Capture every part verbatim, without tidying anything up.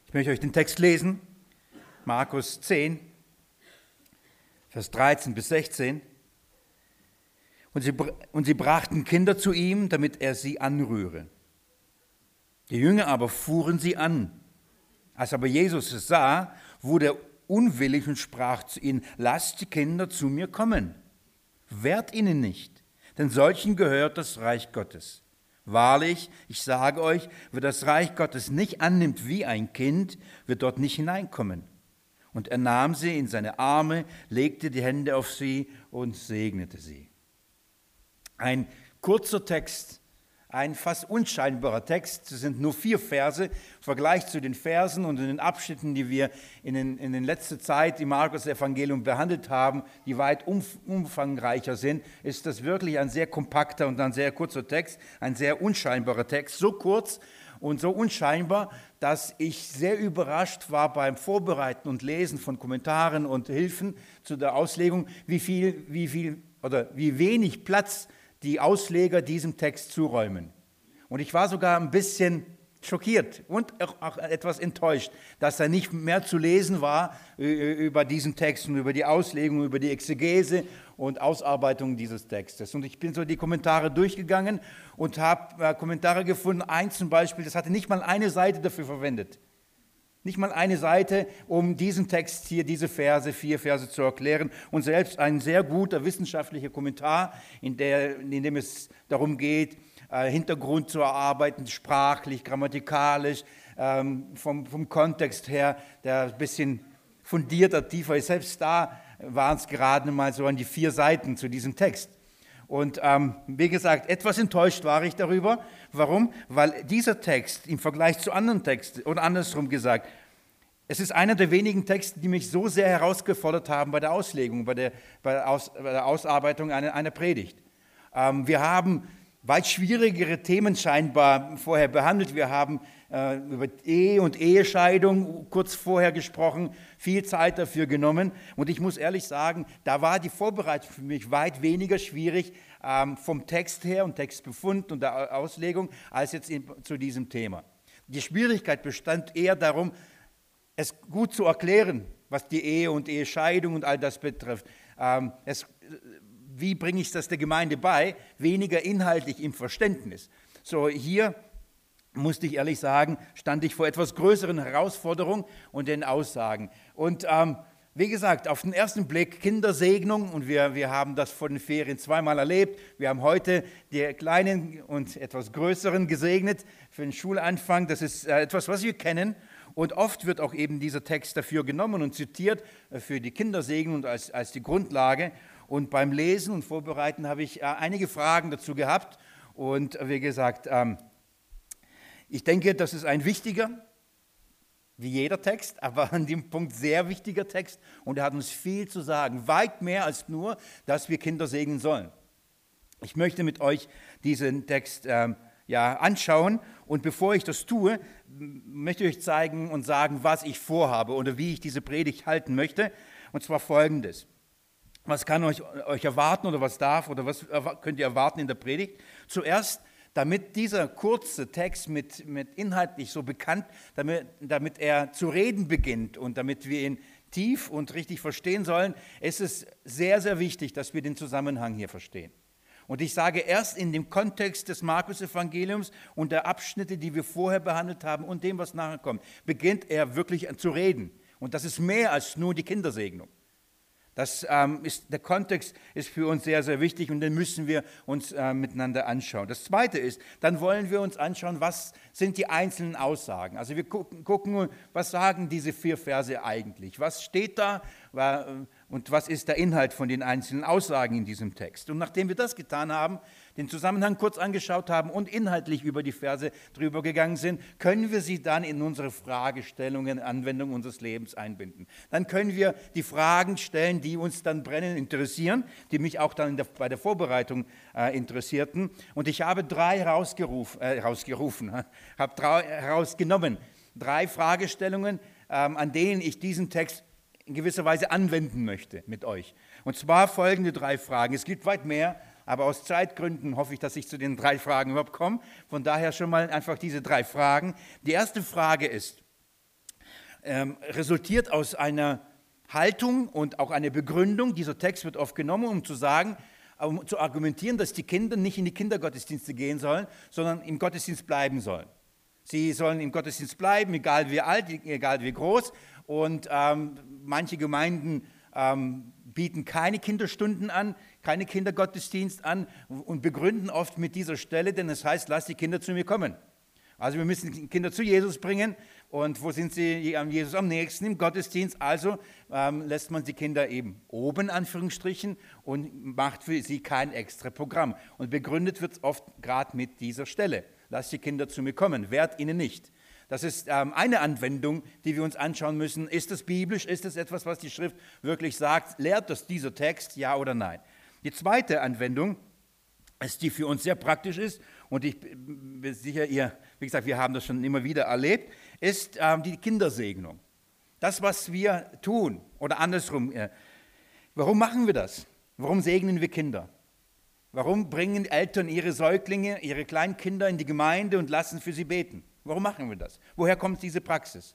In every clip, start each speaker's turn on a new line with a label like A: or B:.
A: Ich möchte euch den Text lesen, Markus zehn, Vers dreizehn bis sechzehn. Und sie, und sie brachten Kinder zu ihm, damit er sie anrühre. Die Jünger aber fuhren sie an. Als aber Jesus es sah, wurde er unwillig und sprach zu ihnen: Lasst die Kinder zu mir kommen, wehrt ihnen nicht, denn solchen gehört das Reich Gottes. Wahrlich, ich sage euch, wer das Reich Gottes nicht annimmt wie ein Kind, wird dort nicht hineinkommen. Und er nahm sie in seine Arme, legte die Hände auf sie und segnete sie. Ein kurzer Text, ein fast unscheinbarer Text. Es sind nur vier Verse im Vergleich zu den Versen und den Abschnitten, die wir in, den, in den letzter Zeit im Markus-Evangelium behandelt haben, die weit umfangreicher sind, ist das wirklich ein sehr kompakter und ein sehr kurzer Text, ein sehr unscheinbarer Text. So kurz und so unscheinbar, dass ich sehr überrascht war beim Vorbereiten und Lesen von Kommentaren und Hilfen zu der Auslegung, wie viel, wie viel oder wie wenig Platz die Ausleger diesem Text zuräumen. Und ich war sogar ein bisschen schockiert und auch etwas enttäuscht, dass da nicht mehr zu lesen war über diesen Text und über die Auslegung, über die Exegese und Ausarbeitung dieses Textes. Und ich bin so die Kommentare durchgegangen und habe Kommentare gefunden. Eins zum Beispiel, das hatte nicht mal eine Seite dafür verwendet. Nicht mal eine Seite, um diesen Text hier, diese Verse, vier Verse zu erklären. Und selbst ein sehr guter wissenschaftlicher Kommentar, in, der, in dem es darum geht, äh, Hintergrund zu erarbeiten, sprachlich, grammatikalisch, ähm, vom, vom Kontext her, der ein bisschen fundierter, tiefer ist. Selbst da waren es gerade mal so an die vier Seiten zu diesem Text. Und ähm, wie gesagt, etwas enttäuscht war ich darüber. Warum? Weil dieser Text im Vergleich zu anderen Texten, oder andersrum gesagt, es ist einer der wenigen Texte, die mich so sehr herausgefordert haben bei der Auslegung, bei der, bei der, Aus, bei der Ausarbeitung einer, einer Predigt. Ähm, wir haben weit schwierigere Themen scheinbar vorher behandelt. Wir haben äh, über Ehe und Ehescheidung kurz vorher gesprochen, viel Zeit dafür genommen. Und ich muss ehrlich sagen, da war die Vorbereitung für mich weit weniger schwierig ähm, vom Text her und Textbefund und der Auslegung als jetzt in, zu diesem Thema. Die Schwierigkeit bestand eher darum, es gut zu erklären, was die Ehe und Ehescheidung und all das betrifft. Ähm, es, wie bringe ich das der Gemeinde bei? Weniger inhaltlich im Verständnis. So, hier musste ich ehrlich sagen, stand ich vor etwas größeren Herausforderungen und den Aussagen. Und ähm, wie gesagt, auf den ersten Blick Kindersegnung, und wir, wir haben das vor den Ferien zweimal erlebt. Wir haben heute die Kleinen und etwas Größeren gesegnet für den Schulanfang. Das ist äh, etwas, was wir kennen. Und oft wird auch eben dieser Text dafür genommen und zitiert äh, für die Kindersegnung und als, als die Grundlage. Und beim Lesen und Vorbereiten habe ich äh, einige Fragen dazu gehabt. Und äh, wie gesagt, ähm, ich denke, das ist ein wichtiger, wie jeder Text, aber an dem Punkt sehr wichtiger Text. Und er hat uns viel zu sagen, weit mehr als nur, dass wir Kinder segnen sollen. Ich möchte mit euch diesen Text ähm, ja, anschauen. Und bevor ich das tue, möchte ich euch zeigen und sagen, was ich vorhabe oder wie ich diese Predigt halten möchte. Und zwar Folgendes. Was kann euch, euch erwarten oder was darf oder was könnt ihr erwarten in der Predigt? Zuerst, damit dieser kurze Text mit, mit inhaltlich so bekannt, damit, damit er zu reden beginnt und damit wir ihn tief und richtig verstehen sollen, ist es sehr, sehr wichtig, dass wir den Zusammenhang hier verstehen. Und ich sage, erst in dem Kontext des Markus-Evangeliums und der Abschnitte, die wir vorher behandelt haben und dem, was nachher kommt, beginnt er wirklich zu reden. Und das ist mehr als nur die Kindersegnung. Das, ähm, ist, der Kontext ist für uns sehr, sehr wichtig und den müssen wir uns äh, miteinander anschauen. Das Zweite ist, dann wollen wir uns anschauen, was sind die einzelnen Aussagen. Also wir gucken, gucken was sagen diese vier Verse eigentlich? Was steht da und was ist der Inhalt von den einzelnen Aussagen in diesem Text? Und nachdem wir das getan haben, den Zusammenhang kurz angeschaut haben und inhaltlich über die Verse drüber gegangen sind, können wir sie dann in unsere Fragestellungen, Anwendung unseres Lebens einbinden. Dann können wir die Fragen stellen, die uns dann brennend interessieren, die mich auch dann in der, bei der Vorbereitung äh, interessierten. Und ich habe drei herausgerufen, äh, herausgerufen habe drei herausgenommen, drei Fragestellungen, ähm, an denen ich diesen Text in gewisser Weise anwenden möchte mit euch. Und zwar folgende drei Fragen. Es gibt weit mehr, aber aus Zeitgründen hoffe ich, dass ich zu den drei Fragen überhaupt komme. Von daher schon mal einfach diese drei Fragen. Die erste Frage ist, ähm, resultiert aus einer Haltung und auch einer Begründung. Dieser Text wird oft genommen, um zu sagen, um zu argumentieren, dass die Kinder nicht in die Kindergottesdienste gehen sollen, sondern im Gottesdienst bleiben sollen. Sie sollen im Gottesdienst bleiben, egal wie alt, egal wie groß. Und ähm, manche Gemeinden ähm, bieten keine Kinderstunden an, keine Kindergottesdienst an und begründen oft mit dieser Stelle, denn es heißt, lass die Kinder zu mir kommen. Also wir müssen die Kinder zu Jesus bringen. Und wo sind sie an Jesus am nächsten? Im Gottesdienst. Also ähm, lässt man die Kinder eben oben, Anführungsstrichen, und macht für sie kein extra Programm. Und begründet wird es oft gerade mit dieser Stelle. Lasst die Kinder zu mir kommen, wehrt ihnen nicht. Das ist ähm, eine Anwendung, die wir uns anschauen müssen. Ist das biblisch? Ist das etwas, was die Schrift wirklich sagt? Lehrt das dieser Text, ja oder nein? Die zweite Anwendung ist, die für uns sehr praktisch ist, und ich bin sicher, ihr, wie gesagt, wir haben das schon immer wieder erlebt, ist ähm, die Kindersegnung. Das, was wir tun, oder andersrum, äh, warum machen wir das? Warum segnen wir Kinder? Warum bringen Eltern ihre Säuglinge, ihre Kleinkinder in die Gemeinde und lassen für sie beten? Warum machen wir das? Woher kommt diese Praxis?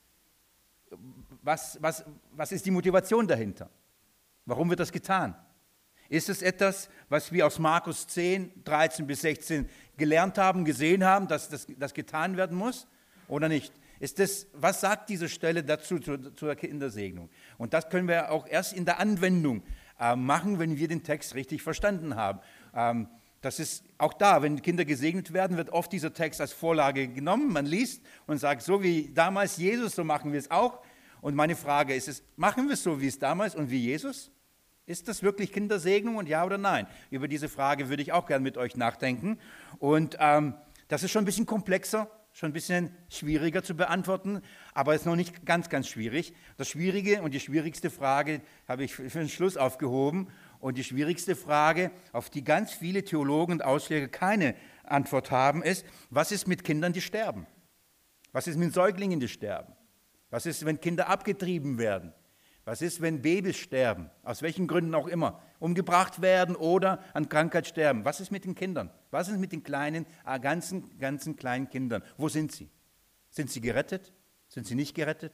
A: Was, was, was ist die Motivation dahinter? Warum wird das getan? Ist es etwas, was wir aus Markus zehn, dreizehn bis sechzehn gelernt haben, gesehen haben, dass das, das getan werden muss oder nicht? Ist das, was sagt diese Stelle dazu, zu, zur Kindersegnung? Und das können wir auch erst in der Anwendung äh, machen, wenn wir den Text richtig verstanden haben. Ähm, das ist auch da, wenn Kinder gesegnet werden, wird oft dieser Text als Vorlage genommen. Man liest und sagt, so wie damals Jesus, so machen wir es auch. Und meine Frage ist, es, machen wir es so wie es damals und wie Jesus? Ist das wirklich Kindersegnung und ja oder nein? Über diese Frage würde ich auch gerne mit euch nachdenken. Und ähm, das ist schon ein bisschen komplexer, schon ein bisschen schwieriger zu beantworten, aber es ist noch nicht ganz, ganz schwierig. Das Schwierige und die schwierigste Frage habe ich für den Schluss aufgehoben. Und die schwierigste Frage, auf die ganz viele Theologen und Ausleger keine Antwort haben, ist, was ist mit Kindern, die sterben? Was ist mit Säuglingen, die sterben? Was ist, wenn Kinder abgetrieben werden? Was ist, wenn Babys sterben, aus welchen Gründen auch immer, umgebracht werden oder an Krankheit sterben? Was ist mit den Kindern? Was ist mit den kleinen, ganzen, ganzen kleinen Kindern? Wo sind sie? Sind sie gerettet? Sind sie nicht gerettet?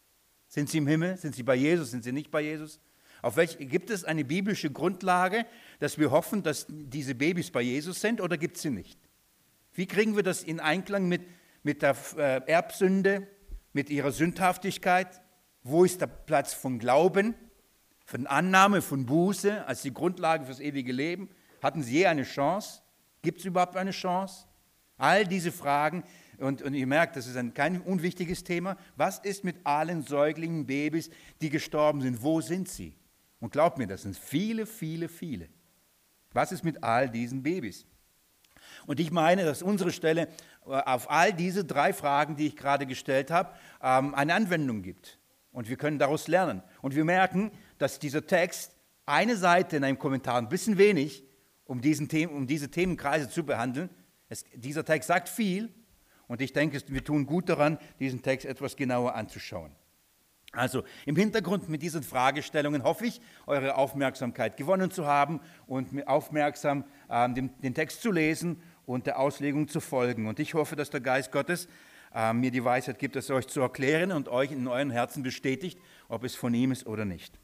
A: Sind sie im Himmel? Sind sie bei Jesus? Sind sie nicht bei Jesus? Auf welch, gibt es eine biblische Grundlage, dass wir hoffen, dass diese Babys bei Jesus sind, oder gibt es sie nicht? Wie kriegen wir das in Einklang mit, mit der Erbsünde, mit ihrer Sündhaftigkeit? Wo ist der Platz von Glauben, von Annahme, von Buße als die Grundlage fürs ewige Leben? Hatten sie je eine Chance? Gibt es überhaupt eine Chance? All diese Fragen, und, und ihr merkt, das ist ein kein unwichtiges Thema. Was ist mit allen Säuglingen, Babys, die gestorben sind? Wo sind sie? Und glaubt mir, das sind viele, viele, viele. Was ist mit all diesen Babys? Und ich meine, dass unsere Stelle auf all diese drei Fragen, die ich gerade gestellt habe, eine Anwendung gibt. Und wir können daraus lernen. Und wir merken, dass dieser Text eine Seite in einem Kommentar, ein bisschen wenig, um, diesen Themen, um diese Themenkreise zu behandeln. Es, dieser Text sagt viel. Und ich denke, wir tun gut daran, diesen Text etwas genauer anzuschauen. Also im Hintergrund mit diesen Fragestellungen hoffe ich, eure Aufmerksamkeit gewonnen zu haben und aufmerksam äh, den, den Text zu lesen und der Auslegung zu folgen. Und ich hoffe, dass der Geist Gottes äh, mir die Weisheit gibt, es euch zu erklären und euch in euren Herzen bestätigt, ob es von ihm ist oder nicht.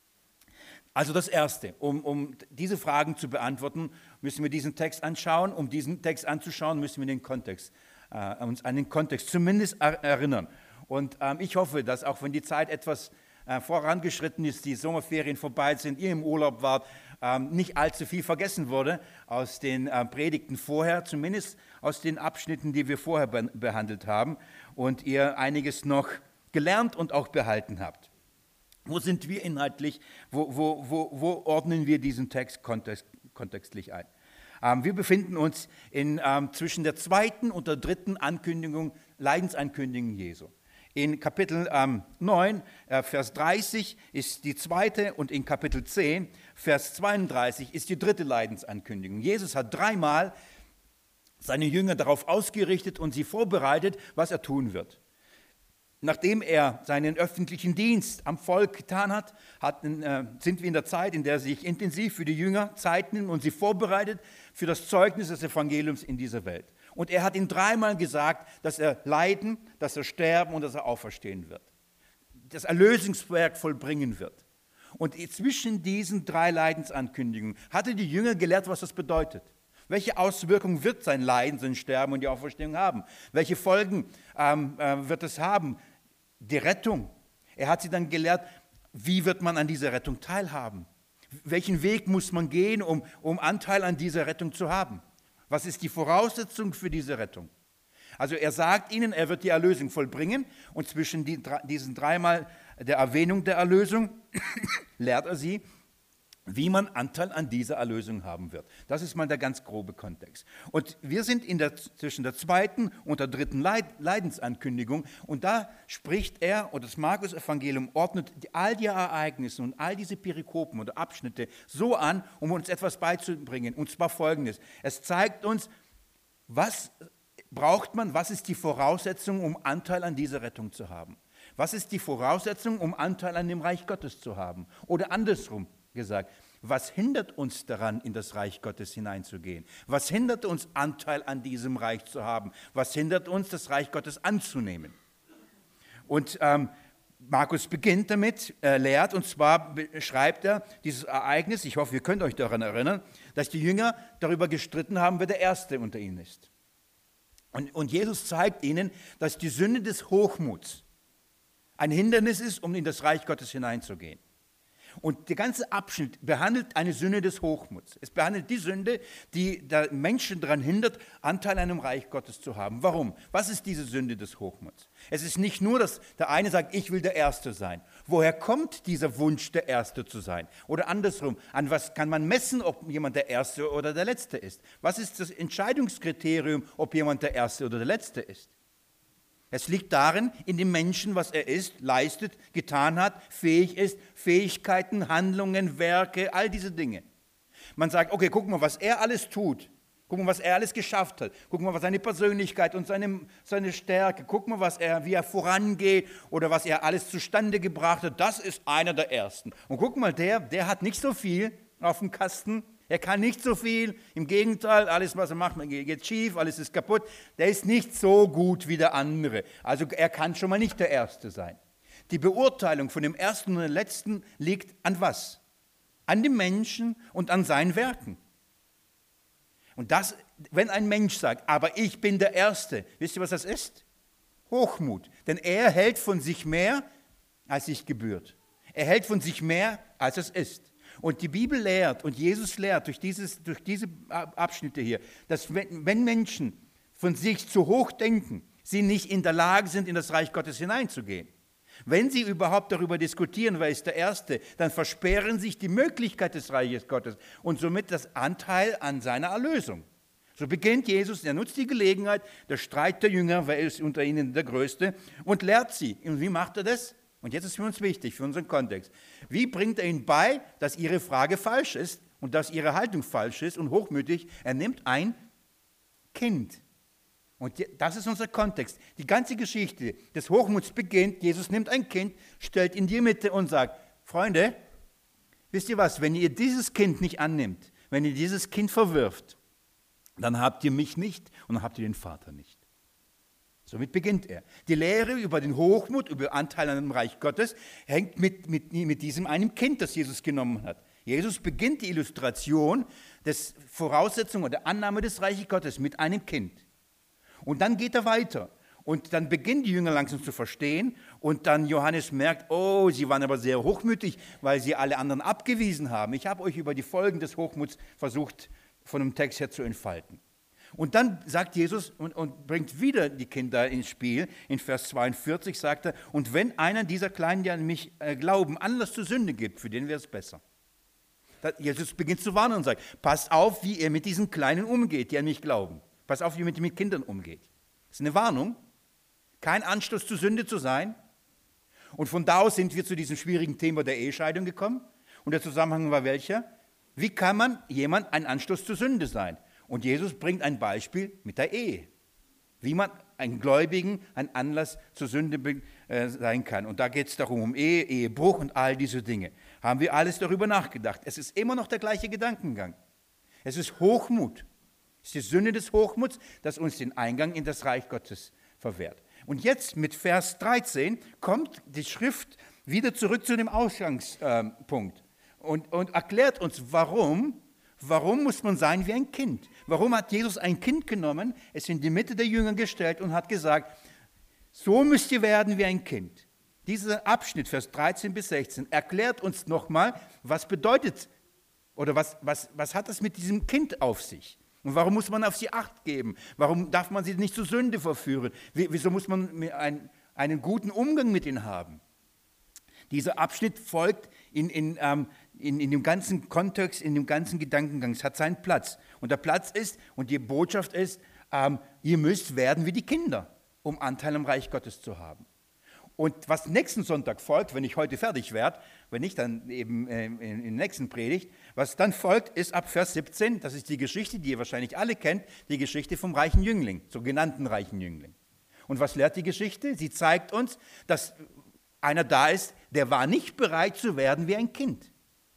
A: Also das Erste, um, um diese Fragen zu beantworten, müssen wir diesen Text anschauen. Um diesen Text anzuschauen, müssen wir den Kontext, äh, uns an den Kontext zumindest er, erinnern. Und ähm, ich hoffe, dass auch wenn die Zeit etwas äh, vorangeschritten ist, die Sommerferien vorbei sind, ihr im Urlaub wart, ähm, nicht allzu viel vergessen wurde aus den äh, Predigten vorher, zumindest aus den Abschnitten, die wir vorher be- behandelt haben, und ihr einiges noch gelernt und auch behalten habt. Wo sind wir inhaltlich? Wo, wo, wo, wo ordnen wir diesen Text kontext, kontextlich ein? Ähm, wir befinden uns in, ähm, zwischen der zweiten und der dritten Ankündigung, Leidensankündigung Jesu. In Kapitel ähm, neun, äh, Vers dreißig ist die zweite, und in Kapitel zehn, Vers zweiunddreißig ist die dritte Leidensankündigung. Jesus hat dreimal seine Jünger darauf ausgerichtet und sie vorbereitet, was er tun wird. Nachdem er seinen öffentlichen Dienst am Volk getan hat, hat äh, sind wir in der Zeit, in der er sich intensiv für die Jünger Zeit nimmt und sie vorbereitet für das Zeugnis des Evangeliums in dieser Welt. Und er hat ihm dreimal gesagt, dass er leiden, dass er sterben und dass er auferstehen wird. Das Erlösungswerk vollbringen wird. Und zwischen diesen drei Leidensankündigungen hatte die Jünger gelehrt, was das bedeutet. Welche Auswirkungen wird sein Leiden, sein Sterben und die Auferstehung haben? Welche Folgen ähm, äh, wird es haben? Die Rettung. Er hat sie dann gelehrt, wie wird man an dieser Rettung teilhaben? Welchen Weg muss man gehen, um, um Anteil an dieser Rettung zu haben? Was ist die Voraussetzung für diese Rettung? Also er sagt ihnen, er wird die Erlösung vollbringen und zwischen die, diesen dreimal der Erwähnung der Erlösung lehrt er sie, wie man Anteil an dieser Erlösung haben wird. Das ist mal der ganz grobe Kontext. Und wir sind in der, zwischen der zweiten und der dritten Leid, Leidensankündigung und da spricht er, oder das Markus-Evangelium ordnet die, all die Ereignisse und all diese Perikopen oder Abschnitte so an, um uns etwas beizubringen, und zwar Folgendes. Es zeigt uns, was braucht man, was ist die Voraussetzung, um Anteil an dieser Rettung zu haben? Was ist die Voraussetzung, um Anteil an dem Reich Gottes zu haben? Oder andersrum gesagt, was hindert uns daran, in das Reich Gottes hineinzugehen? Was hindert uns, Anteil an diesem Reich zu haben? Was hindert uns, das Reich Gottes anzunehmen? Und ähm, Markus beginnt damit, er lehrt, und zwar beschreibt er dieses Ereignis, ich hoffe, ihr könnt euch daran erinnern, dass die Jünger darüber gestritten haben, wer der Erste unter ihnen ist. Und, und Jesus zeigt ihnen, dass die Sünde des Hochmuts ein Hindernis ist, um in das Reich Gottes hineinzugehen. Und der ganze Abschnitt behandelt eine Sünde des Hochmuts. Es behandelt die Sünde, die der Menschen daran hindert, Anteil an einem Reich Gottes zu haben. Warum? Was ist diese Sünde des Hochmuts? Es ist nicht nur, dass der eine sagt, ich will der Erste sein. Woher kommt dieser Wunsch, der Erste zu sein? Oder andersrum, an was kann man messen, ob jemand der Erste oder der Letzte ist? Was ist das Entscheidungskriterium, ob jemand der Erste oder der Letzte ist? Es liegt darin, in dem Menschen, was er ist, leistet, getan hat, fähig ist, Fähigkeiten, Handlungen, Werke, all diese Dinge. Man sagt, okay, guck mal, was er alles tut. Guck mal, was er alles geschafft hat. Guck mal, was seine Persönlichkeit und seine, seine Stärke. Guck mal, was er, wie er vorangeht oder was er alles zustande gebracht hat. Das ist einer der Ersten. Und guck mal, der, der hat nicht so viel auf dem Kasten. Er kann nicht so viel, im Gegenteil, alles, was er macht, geht schief, alles ist kaputt. Der ist nicht so gut wie der andere. Also er kann schon mal nicht der Erste sein. Die Beurteilung von dem Ersten und dem Letzten liegt an was? An dem Menschen und an seinen Werken. Und das, wenn ein Mensch sagt, aber ich bin der Erste, wisst ihr, was das ist? Hochmut. Denn er hält von sich mehr, als sich gebührt. Er hält von sich mehr, als es ist. Und die Bibel lehrt und Jesus lehrt durch, dieses, durch diese Abschnitte hier, dass wenn, wenn Menschen von sich zu hoch denken, sie nicht in der Lage sind, in das Reich Gottes hineinzugehen. Wenn sie überhaupt darüber diskutieren, wer ist der Erste, dann versperren sich die Möglichkeit des Reiches Gottes und somit das Anteil an seiner Erlösung. So beginnt Jesus, er nutzt die Gelegenheit, der Streit der Jünger, wer ist unter ihnen der Größte, und lehrt sie. Und wie macht er das? Und jetzt ist für uns wichtig, für unseren Kontext. Wie bringt er ihnen bei, dass ihre Frage falsch ist und dass ihre Haltung falsch ist und hochmütig? Er nimmt ein Kind. Und das ist unser Kontext. Die ganze Geschichte des Hochmuts beginnt, Jesus nimmt ein Kind, stellt in die Mitte und sagt, Freunde, wisst ihr was, wenn ihr dieses Kind nicht annimmt, wenn ihr dieses Kind verwirft, dann habt ihr mich nicht und dann habt ihr den Vater nicht. Somit beginnt er. Die Lehre über den Hochmut, über Anteil an dem Reich Gottes, hängt mit, mit, mit diesem einem Kind, das Jesus genommen hat. Jesus beginnt die Illustration des Voraussetzung oder Annahme des Reiches Gottes mit einem Kind. Und dann geht er weiter. Und dann beginnen die Jünger langsam zu verstehen. Und dann Johannes merkt, oh, sie waren aber sehr hochmütig, weil sie alle anderen abgewiesen haben. Ich habe euch über die Folgen des Hochmuts versucht, von dem Text her zu entfalten. Und dann sagt Jesus und, und bringt wieder die Kinder ins Spiel. In Vers zweiundvierzig sagt er, und wenn einer dieser Kleinen, die an mich äh, glauben, Anlass zur Sünde gibt, für den wäre es besser. Da, Jesus beginnt zu warnen und sagt, passt auf, wie ihr mit diesen Kleinen umgeht, die an mich glauben. Passt auf, wie ihr mit, mit Kindern umgeht. Das ist eine Warnung, kein Anstoß zur Sünde zu sein. Und von da aus sind wir zu diesem schwierigen Thema der Ehescheidung gekommen. Und der Zusammenhang war welcher? Wie kann man jemand ein Anstoß zur Sünde sein? Und Jesus bringt ein Beispiel mit der Ehe, wie man einen Gläubigen ein Anlass zur Sünde äh, sein kann. Und da geht es darum, um Ehe, Ehebruch und all diese Dinge. Haben wir alles darüber nachgedacht. Es ist immer noch der gleiche Gedankengang. Es ist Hochmut. Es Das ist die Sünde des Hochmuts, das uns den Eingang in das Reich Gottes verwehrt. Und jetzt mit Vers dreizehn kommt die Schrift wieder zurück zu dem Ausgangspunkt und, und erklärt uns, warum, warum muss man sein wie ein Kind. Warum hat Jesus ein Kind genommen, es in die Mitte der Jünger gestellt und hat gesagt, so müsst ihr werden wie ein Kind. Dieser Abschnitt, Vers dreizehn bis sechzehn, erklärt uns nochmal, was bedeutet oder was, was, was hat es mit diesem Kind auf sich? Und warum muss man auf sie Acht geben? Warum darf man sie nicht zur Sünde verführen? Wieso muss man einen, einen guten Umgang mit ihnen haben? Dieser Abschnitt folgt in, in, ähm, in, in dem ganzen Kontext, in dem ganzen Gedankengang. Es hat seinen Platz. Und der Platz ist, und die Botschaft ist, ähm, ihr müsst werden wie die Kinder, um Anteil am Reich Gottes zu haben. Und was nächsten Sonntag folgt, wenn ich heute fertig werde, wenn nicht, dann eben äh, in, in der nächsten Predigt, was dann folgt, ist ab Vers siebzehn, das ist die Geschichte, die ihr wahrscheinlich alle kennt, die Geschichte vom reichen Jüngling, sogenannten reichen Jüngling. Und was lehrt die Geschichte? Sie zeigt uns, dass einer da ist, der war nicht bereit zu werden wie ein Kind.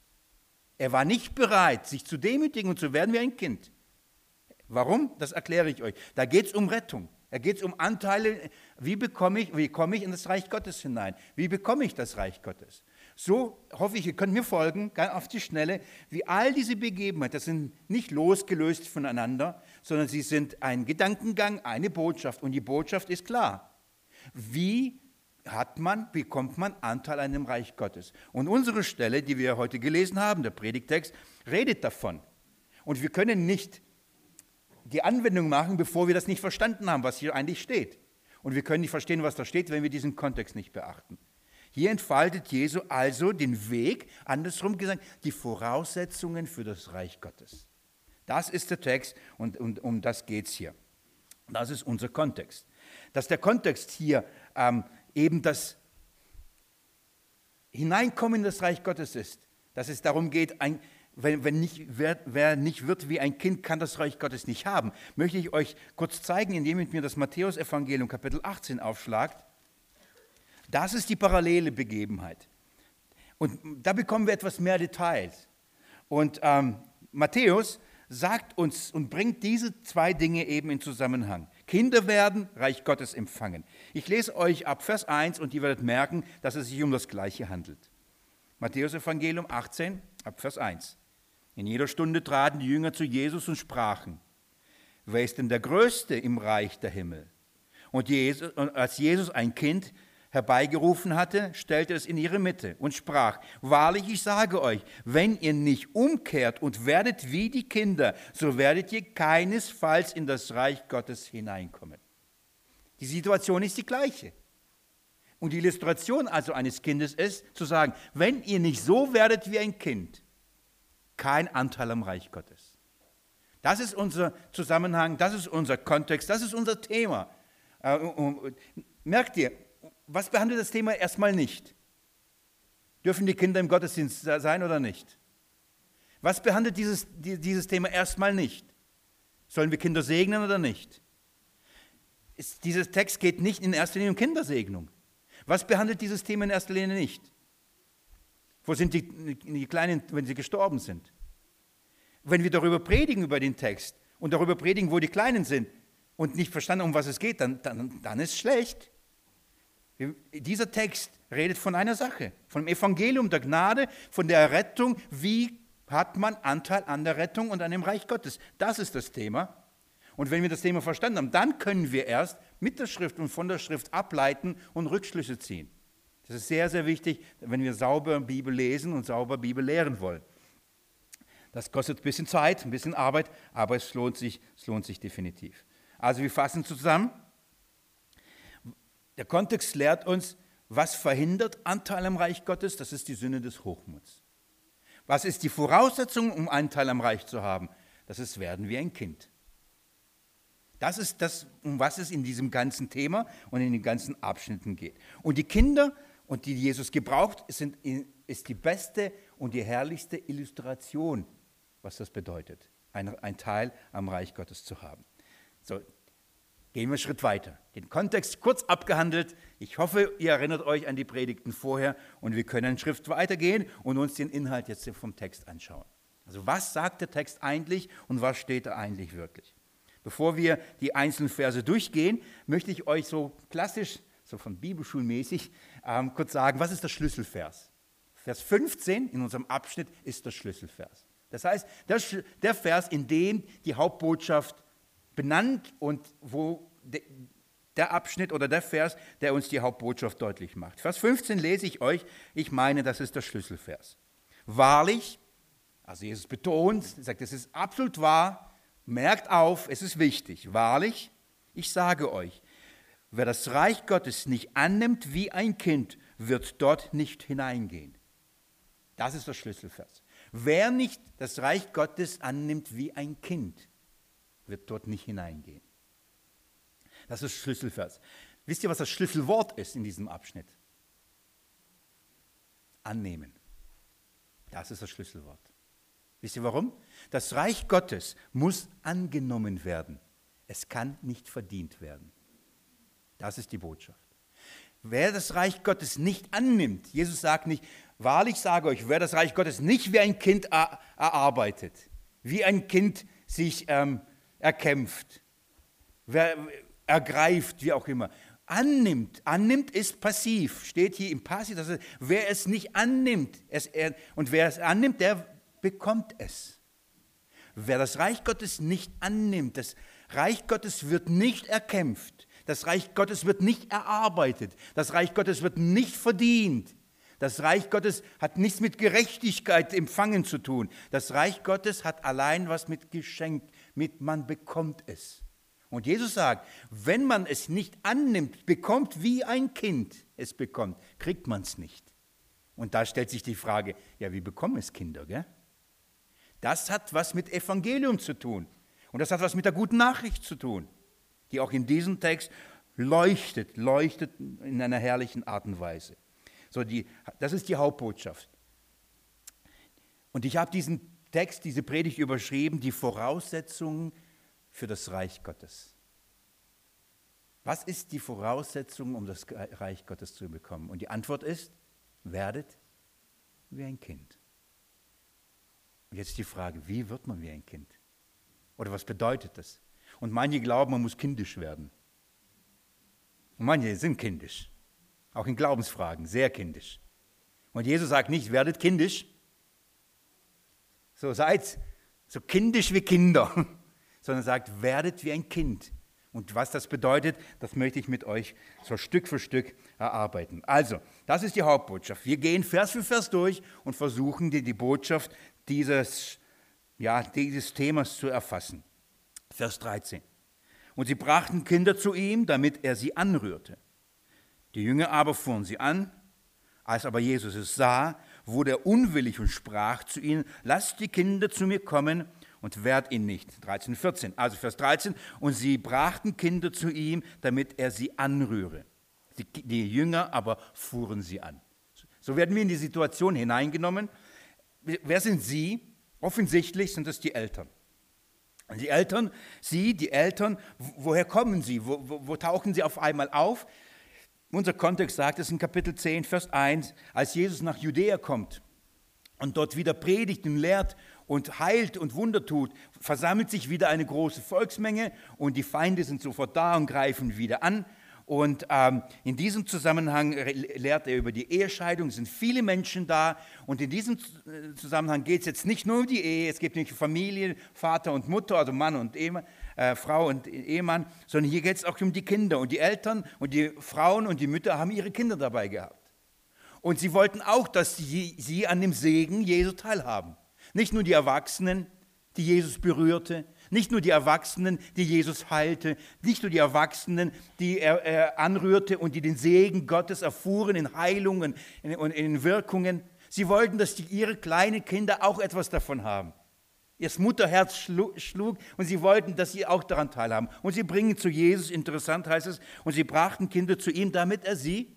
A: Er war nicht bereit, sich zu demütigen und zu werden wie ein Kind. Warum? Das erkläre ich euch. Da geht es um Rettung. Da geht es um Anteile, wie bekomme ich, wie komme ich in das Reich Gottes hinein? Wie bekomme ich das Reich Gottes? So hoffe ich, ihr könnt mir folgen, ganz auf die Schnelle, wie all diese Begebenheiten, das sind nicht losgelöst voneinander, sondern sie sind ein Gedankengang, eine Botschaft. Und die Botschaft ist klar. Wie hat man, bekommt man Anteil an dem Reich Gottes? Und unsere Stelle, die wir heute gelesen haben, der Predigtext, redet davon. Und wir können nicht die Anwendung machen, bevor wir das nicht verstanden haben, was hier eigentlich steht. Und wir können nicht verstehen, was da steht, wenn wir diesen Kontext nicht beachten. Hier entfaltet Jesu also den Weg, andersrum gesagt, die Voraussetzungen für das Reich Gottes. Das ist der Text und, und um das geht es hier. Das ist unser Kontext. Dass der Kontext hier ähm, eben das Hineinkommen in das Reich Gottes ist, dass es darum geht, ein Wenn, wenn nicht, wer, wer nicht wird wie ein Kind, kann das Reich Gottes nicht haben. Möchte ich euch kurz zeigen, indem ihr mir das Matthäus-Evangelium Kapitel achtzehn aufschlagt. Das ist die parallele Begebenheit. Und da bekommen wir etwas mehr Details. Und ähm, Matthäus sagt uns und bringt diese zwei Dinge eben in Zusammenhang. Kinder werden, Reich Gottes empfangen. Ich lese euch ab Vers eins und ihr werdet merken, dass es sich um das Gleiche handelt. Matthäus-Evangelium achtzehn, ab Vers eins. In jeder Stunde traten die Jünger zu Jesus und sprachen, wer ist denn der Größte im Reich der Himmel? Und, Jesus, und als Jesus ein Kind herbeigerufen hatte, stellte es in ihre Mitte und sprach, wahrlich, ich sage euch, wenn ihr nicht umkehrt und werdet wie die Kinder, so werdet ihr keinesfalls in das Reich Gottes hineinkommen. Die Situation ist die gleiche. Und die Illustration also eines Kindes ist, zu sagen, wenn ihr nicht so werdet wie ein Kind, kein Anteil am Reich Gottes. Das ist unser Zusammenhang, das ist unser Kontext, das ist unser Thema. Äh, und, und, merkt ihr, was behandelt das Thema erstmal nicht? Dürfen die Kinder im Gottesdienst sein oder nicht? Was behandelt dieses, dieses Thema erstmal nicht? Sollen wir Kinder segnen oder nicht? Ist, dieses Text geht nicht in erster Linie um Kindersegnung. Was behandelt dieses Thema in erster Linie nicht? Wo sind die, die Kleinen, wenn sie gestorben sind? Wenn wir darüber predigen, über den Text, und darüber predigen, wo die Kleinen sind, und nicht verstanden, um was es geht, dann, dann, dann ist es schlecht. Dieser Text redet von einer Sache, vom Evangelium der Gnade, von der Rettung. Wie hat man Anteil an der Rettung und an dem Reich Gottes? Das ist das Thema. Und wenn wir das Thema verstanden haben, dann können wir erst mit der Schrift und von der Schrift ableiten und Rückschlüsse ziehen. Das ist sehr, sehr wichtig, wenn wir sauber Bibel lesen und sauber Bibel lehren wollen. Das kostet ein bisschen Zeit, ein bisschen Arbeit, aber es lohnt sich, es lohnt sich definitiv. Also wir fassen zusammen. Der Kontext lehrt uns, was verhindert Anteil am Reich Gottes? Das ist die Sünde des Hochmuts. Was ist die Voraussetzung, um Anteil am Reich zu haben? Das ist Werden wie ein Kind. Das ist das, um was es in diesem ganzen Thema und in den ganzen Abschnitten geht. Und die Kinder, und die Jesus gebraucht, sind, ist die beste und die herrlichste Illustration, was das bedeutet, ein, ein Teil am Reich Gottes zu haben. So, gehen wir einen Schritt weiter. Den Kontext kurz abgehandelt. Ich hoffe, ihr erinnert euch an die Predigten vorher und wir können einen Schritt weitergehen und uns den Inhalt jetzt vom Text anschauen. Also was sagt der Text eigentlich und was steht da eigentlich wirklich? Bevor wir die einzelnen Verse durchgehen, möchte ich euch so klassisch, so von Bibelschulmäßig, ähm, kurz sagen, was ist der Schlüsselvers? Vers fünfzehn in unserem Abschnitt ist der Schlüsselvers. Das heißt, der, der Vers, in dem die Hauptbotschaft benannt und wo de, der Abschnitt oder der Vers, der uns die Hauptbotschaft deutlich macht. Vers fünfzehn lese ich euch, ich meine, das ist der Schlüsselvers. Wahrlich, also Jesus betont, sagt, es ist absolut wahr, merkt auf, es ist wichtig. Wahrlich, ich sage euch, wer das Reich Gottes nicht annimmt wie ein Kind, wird dort nicht hineingehen. Das ist der Schlüsselvers. Wer nicht das Reich Gottes annimmt wie ein Kind, wird dort nicht hineingehen. Das ist der Schlüsselvers. Wisst ihr, was das Schlüsselwort ist in diesem Abschnitt? Annehmen. Das ist das Schlüsselwort. Wisst ihr warum? Das Reich Gottes muss angenommen werden. Es kann nicht verdient werden. Das ist die Botschaft. Wer das Reich Gottes nicht annimmt, Jesus sagt nicht, wahrlich sage euch, wer das Reich Gottes nicht wie ein Kind er, erarbeitet, wie ein Kind sich ähm, erkämpft, wer ergreift, wie auch immer, annimmt, annimmt ist passiv, steht hier im Passiv, das heißt, wer es nicht annimmt, es, er, und wer es annimmt, der bekommt es. Wer das Reich Gottes nicht annimmt, das Reich Gottes wird nicht erkämpft, das Reich Gottes wird nicht erarbeitet, das Reich Gottes wird nicht verdient. Das Reich Gottes hat nichts mit Gerechtigkeit empfangen zu tun. Das Reich Gottes hat allein was mit Geschenk, mit man bekommt es. Und Jesus sagt, wenn man es nicht annimmt, bekommt wie ein Kind es bekommt, kriegt man es nicht. Und da stellt sich die Frage, ja, wie bekommen es Kinder, gell? Das hat was mit Evangelium zu tun. Und das hat was mit der guten Nachricht zu tun, die auch in diesem Text leuchtet, leuchtet in einer herrlichen Art und Weise. So, die, das ist die Hauptbotschaft. Und ich habe diesen Text, diese Predigt überschrieben, die Voraussetzungen für das Reich Gottes. Was ist die Voraussetzung, um das Reich Gottes zu bekommen? Und die Antwort ist, werdet wie ein Kind. Und jetzt die Frage, wie wird man wie ein Kind? Oder was bedeutet das? Und manche glauben, man muss kindisch werden. Und manche sind kindisch. Auch in Glaubensfragen, sehr kindisch. Und Jesus sagt nicht, werdet kindisch. So seid so kindisch wie Kinder. Sondern sagt, werdet wie ein Kind. Und was das bedeutet, das möchte ich mit euch so Stück für Stück erarbeiten. Also, das ist die Hauptbotschaft. Wir gehen Vers für Vers durch und versuchen, die, die Botschaft dieses, ja, dieses Themas zu erfassen. Vers dreizehn. Und sie brachten Kinder zu ihm, damit er sie anrührte. Die Jünger aber fuhren sie an. Als aber Jesus es sah, wurde er unwillig und sprach zu ihnen, lasst die Kinder zu mir kommen und wehrt ihn nicht. dreizehn, vierzehn, also Vers dreizehn. Und sie brachten Kinder zu ihm, damit er sie anrühre. Die, die Jünger aber fuhren sie an. So werden wir in die Situation hineingenommen. Wer sind sie? Offensichtlich sind es die Eltern. Die Eltern, sie, die Eltern, woher kommen sie? Wo, wo, wo tauchen sie auf einmal auf? Unser Kontext sagt es in Kapitel zehn, Vers eins, als Jesus nach Judäa kommt und dort wieder predigt und lehrt und heilt und Wunder tut, versammelt sich wieder eine große Volksmenge und die Feinde sind sofort da und greifen wieder an. Und ähm, in diesem Zusammenhang lehrt er über die Ehescheidung, es sind viele Menschen da und in diesem Zusammenhang geht es jetzt nicht nur um die Ehe, es geht nicht um Familie, Vater und Mutter, also Mann und Ehemann, äh, Frau und Ehemann, sondern hier geht es auch um die Kinder und die Eltern und die Frauen und die Mütter haben ihre Kinder dabei gehabt. Und sie wollten auch, dass sie, sie an dem Segen Jesu teilhaben. Nicht nur die Erwachsenen, die Jesus berührte, nicht nur die Erwachsenen, die Jesus heilte, nicht nur die Erwachsenen, die er, er anrührte und die den Segen Gottes erfuhren in Heilungen und in, in Wirkungen. Sie wollten, dass die, ihre kleinen Kinder auch etwas davon haben. Ihr Mutterherz schlug, schlug und sie wollten, dass sie auch daran teilhaben. Und sie bringen zu Jesus, interessant heißt es, und sie brachten Kinder zu ihm, damit er sie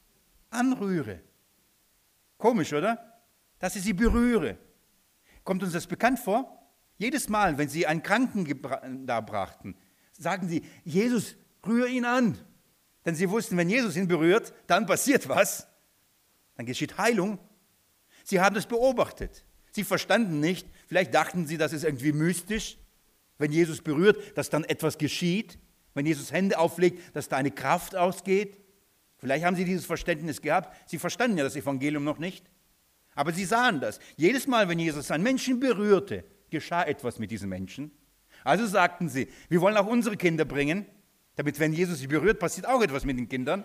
A: anrühre. Komisch, oder? Dass er sie berühre. Kommt uns das bekannt vor? Jedes Mal, wenn sie einen Kranken da brachten, sagen sie, Jesus, rühre ihn an. Denn sie wussten, wenn Jesus ihn berührt, dann passiert was. Dann geschieht Heilung. Sie haben das beobachtet. Sie verstanden nicht, vielleicht dachten sie, das ist irgendwie mystisch. wenn Jesus berührt, dass dann etwas geschieht, wenn Jesus Hände auflegt, dass da eine Kraft ausgeht. Vielleicht haben sie dieses Verständnis gehabt. Sie verstanden ja das Evangelium noch nicht, aber sie sahen das. Jedes Mal, wenn Jesus einen Menschen berührte, geschah etwas mit diesem Menschen. Also sagten sie, wir wollen auch unsere Kinder bringen, damit, wenn Jesus sie berührt, passiert auch etwas mit den Kindern.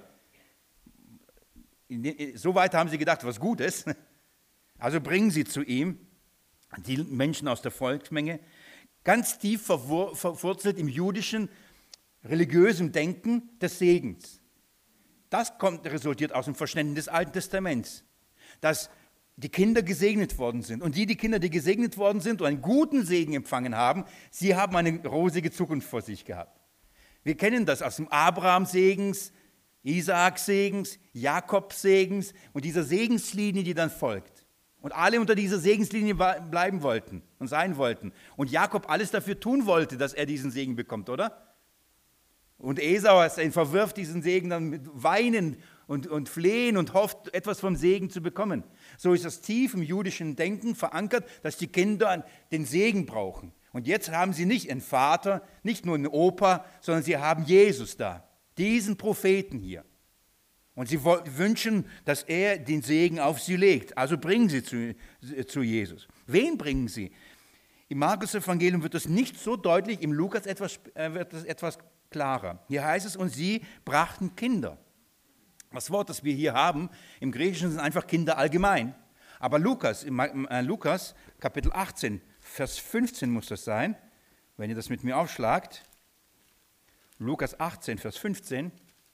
A: So weit haben sie gedacht, was Gutes. Also bringen sie zu ihm, die Menschen aus der Volksmenge, ganz tief verwurzelt im jüdischen, religiösen Denken des Segens. Das kommt, resultiert aus dem Verständnis des Alten Testaments, dass die Kinder gesegnet worden sind. Und die, die Kinder, die gesegnet worden sind und einen guten Segen empfangen haben, sie haben eine rosige Zukunft vor sich gehabt. Wir kennen das aus dem Abraham-Segens, Isaak-Segens, Jakob-Segens und dieser Segenslinie, die dann folgt. Und alle unter dieser Segenslinie bleiben wollten und sein wollten. Und Jakob alles dafür tun wollte, dass er diesen Segen bekommt, oder? Und Esau, er verwirft diesen Segen dann mit Weinen und, und Flehen und hofft, etwas vom Segen zu bekommen. So ist das tief im jüdischen Denken verankert, dass die Kinder den Segen brauchen. Und jetzt haben sie nicht einen Vater, nicht nur einen Opa, sondern sie haben Jesus da, diesen Propheten hier. Und sie wünschen, dass er den Segen auf sie legt. Also bringen sie zu, zu Jesus. Wen bringen sie? Im Markus-Evangelium wird das nicht so deutlich, im Lukas etwas, äh, wird das etwas klarer. Hier heißt es, und sie brachten Kinder. Das Wort, das wir hier haben, im Griechischen sind einfach Kinder allgemein. Aber Lukas, im, äh, Lukas, Kapitel achtzehn, Vers fünfzehn muss das sein, wenn ihr das mit mir aufschlagt. Lukas achtzehn, Vers fünfzehn.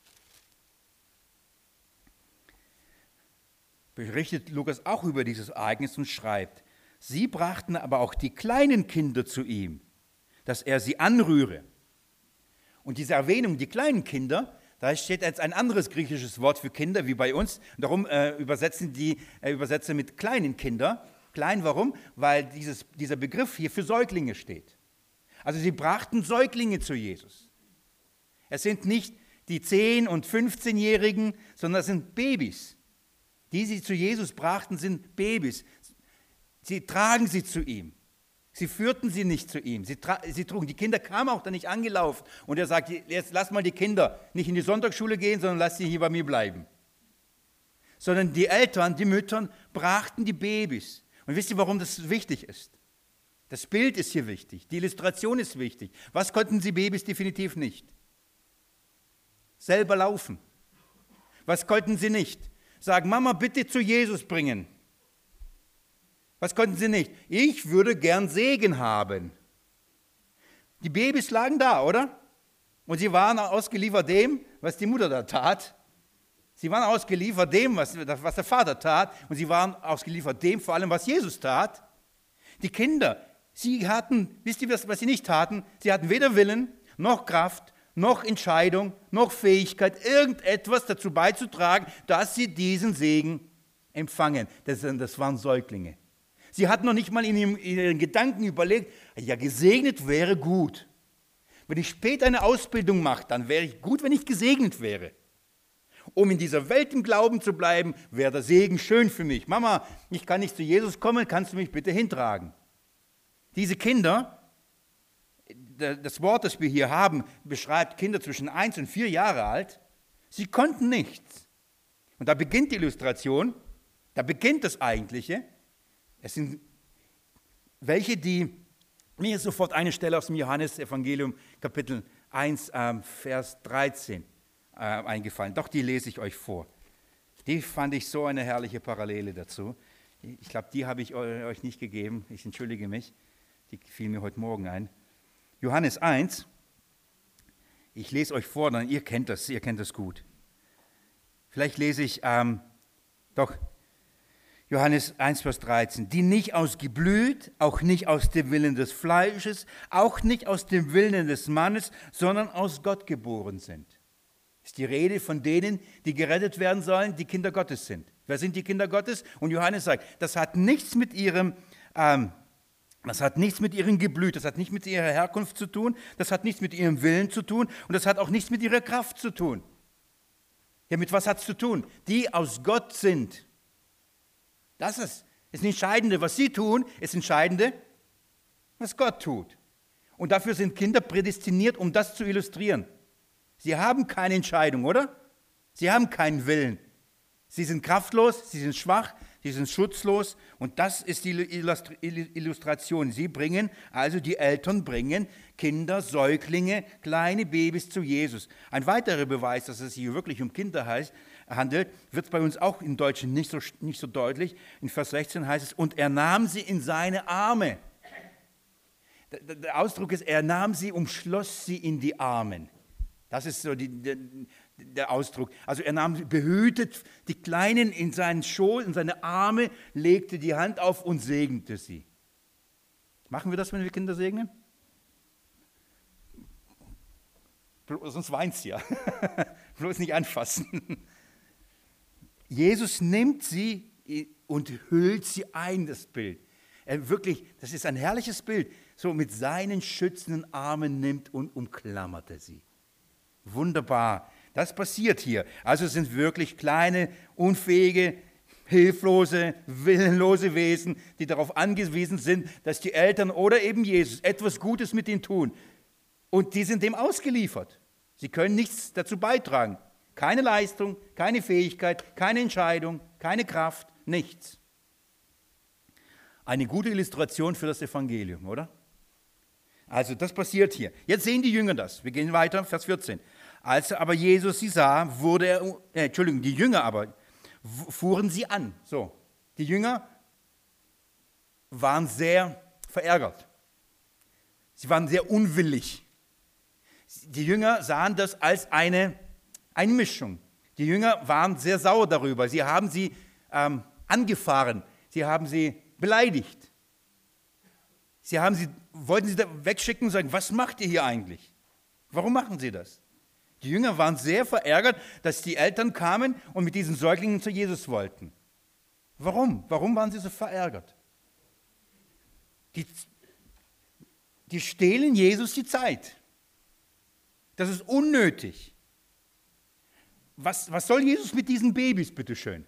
A: Berichtet Lukas auch über dieses Ereignis und schreibt, sie brachten aber auch die kleinen Kinder zu ihm, dass er sie anrühre. Und diese Erwähnung, die kleinen Kinder, da steht jetzt ein anderes griechisches Wort für Kinder, wie bei uns. Darum äh, übersetzen die äh, Übersetzer mit kleinen Kinder. Klein, warum? Weil dieses, dieser Begriff hier für Säuglinge steht. Also sie brachten Säuglinge zu Jesus. Es sind nicht die zehn- und fünfzehnjährigen, sondern es sind Babys. Die sie zu Jesus brachten, sind Babys. Sie tragen sie zu ihm. Sie führten sie nicht zu ihm. Sie, sie trugen. Die Kinder kamen auch da nicht angelaufen. Und er sagt, jetzt lass mal die Kinder nicht in die Sonntagsschule gehen, sondern lass sie hier bei mir bleiben. Sondern die Eltern, die Mütter, brachten die Babys. Und wisst ihr, warum das wichtig ist? Das Bild ist hier wichtig. Die Illustration ist wichtig. Was konnten sie Babys definitiv nicht? Selber laufen. Was konnten sie nicht? Sagen, Mama, bitte zu Jesus bringen. Was konnten sie nicht? Ich würde gern Segen haben. Die Babys lagen da, oder? Und sie waren ausgeliefert dem, was die Mutter da tat. Sie waren ausgeliefert dem, was, was der Vater tat. Und sie waren ausgeliefert dem, vor allem, was Jesus tat. Die Kinder, sie hatten, wisst ihr, was, was sie nicht taten? Sie hatten weder Willen, noch Kraft, noch Entscheidung, noch Fähigkeit, irgendetwas dazu beizutragen, dass sie diesen Segen empfangen. Das, das waren Säuglinge. Sie hatten noch nicht mal in ihren, in ihren Gedanken überlegt, ja, gesegnet wäre gut. Wenn ich später eine Ausbildung mache, dann wäre ich gut, wenn ich gesegnet wäre. Um in dieser Welt im Glauben zu bleiben, wäre der Segen schön für mich. Mama, ich kann nicht zu Jesus kommen, kannst du mich bitte hintragen? Diese Kinder, das Wort, das wir hier haben, beschreibt Kinder zwischen eins und vier Jahre alt. Sie konnten nichts. Und da beginnt die Illustration, da beginnt das Eigentliche. Es sind welche, die, mir ist sofort eine Stelle aus dem Johannesevangelium, Kapitel eins, äh, Vers dreizehn äh, eingefallen. Doch, die lese ich euch vor. Die fand ich so eine herrliche Parallele dazu. Ich glaube, die habe ich euch nicht gegeben. Ich entschuldige mich. Die fiel mir heute Morgen ein. Johannes eins, ich lese euch vor, dann ihr kennt das, ihr kennt das gut. Vielleicht lese ich, ähm, doch, Johannes eins, Vers dreizehn, die nicht aus Geblüt, auch nicht aus dem Willen des Fleisches, auch nicht aus dem Willen des Mannes, sondern aus Gott geboren sind. Das ist die Rede von denen, die gerettet werden sollen, die Kinder Gottes sind. Wer sind die Kinder Gottes? Und Johannes sagt, das hat nichts mit ihrem ähm, Das hat nichts mit ihrem Geblüt, das hat nichts mit ihrer Herkunft zu tun, das hat nichts mit ihrem Willen zu tun und das hat auch nichts mit ihrer Kraft zu tun. Ja, mit was hat es zu tun? Die aus Gott sind. Das ist das Entscheidende, was sie tun, ist Entscheidende, was Gott tut. Und dafür sind Kinder prädestiniert, um das zu illustrieren. Sie haben keine Entscheidung, oder? Sie haben keinen Willen. Sie sind kraftlos, sie sind schwach, sie sind schutzlos. Und das ist die Illustration. Sie bringen, also die Eltern bringen Kinder, Säuglinge, kleine Babys zu Jesus. Ein weiterer Beweis, dass es hier wirklich um Kinder heißt, handelt, wird bei uns auch im Deutschen nicht so, nicht so deutlich. In Vers sechzehn heißt es, und er nahm sie in seine Arme. Der, der Ausdruck ist, er nahm sie, umschloss sie in die Armen. Das ist so die, der, der Ausdruck. Also er nahm, behütet die Kleinen in seinen Schoß, in seine Arme, legte die Hand auf und segnete sie. Machen wir das, wenn wir Kinder segnen? Sonst weint sie ja. Bloß nicht anfassen. Jesus nimmt sie und hüllt sie ein, das Bild. Er wirklich, das ist ein herrliches Bild. So mit seinen schützenden Armen nimmt und umklammerte sie. Wunderbar. Das passiert hier. Also es sind wirklich kleine, unfähige, hilflose, willenlose Wesen, die darauf angewiesen sind, dass die Eltern oder eben Jesus etwas Gutes mit ihnen tun. Und die sind dem ausgeliefert. Sie können nichts dazu beitragen. Keine Leistung, keine Fähigkeit, keine Entscheidung, keine Kraft, nichts. Eine gute Illustration für das Evangelium, oder? Also das passiert hier. Jetzt sehen die Jünger das. Wir gehen weiter, Vers vierzehn. Als aber Jesus sie sah, wurde er, äh, Entschuldigung, die Jünger aber, fuhren sie an. So, die Jünger waren sehr verärgert. Sie waren sehr unwillig. Die Jünger sahen das als eine Einmischung. Die Jünger waren sehr sauer darüber. Sie haben sie ähm, angefahren. Sie haben sie beleidigt. Sie haben sie, wollten sie da wegschicken und sagen, was macht ihr hier eigentlich? Warum machen sie das? Die Jünger waren sehr verärgert, dass die Eltern kamen und mit diesen Säuglingen zu Jesus wollten. Warum? Warum waren sie so verärgert? Die, die stehlen Jesus die Zeit. Das ist unnötig. Was, was soll Jesus mit diesen Babys, bitteschön?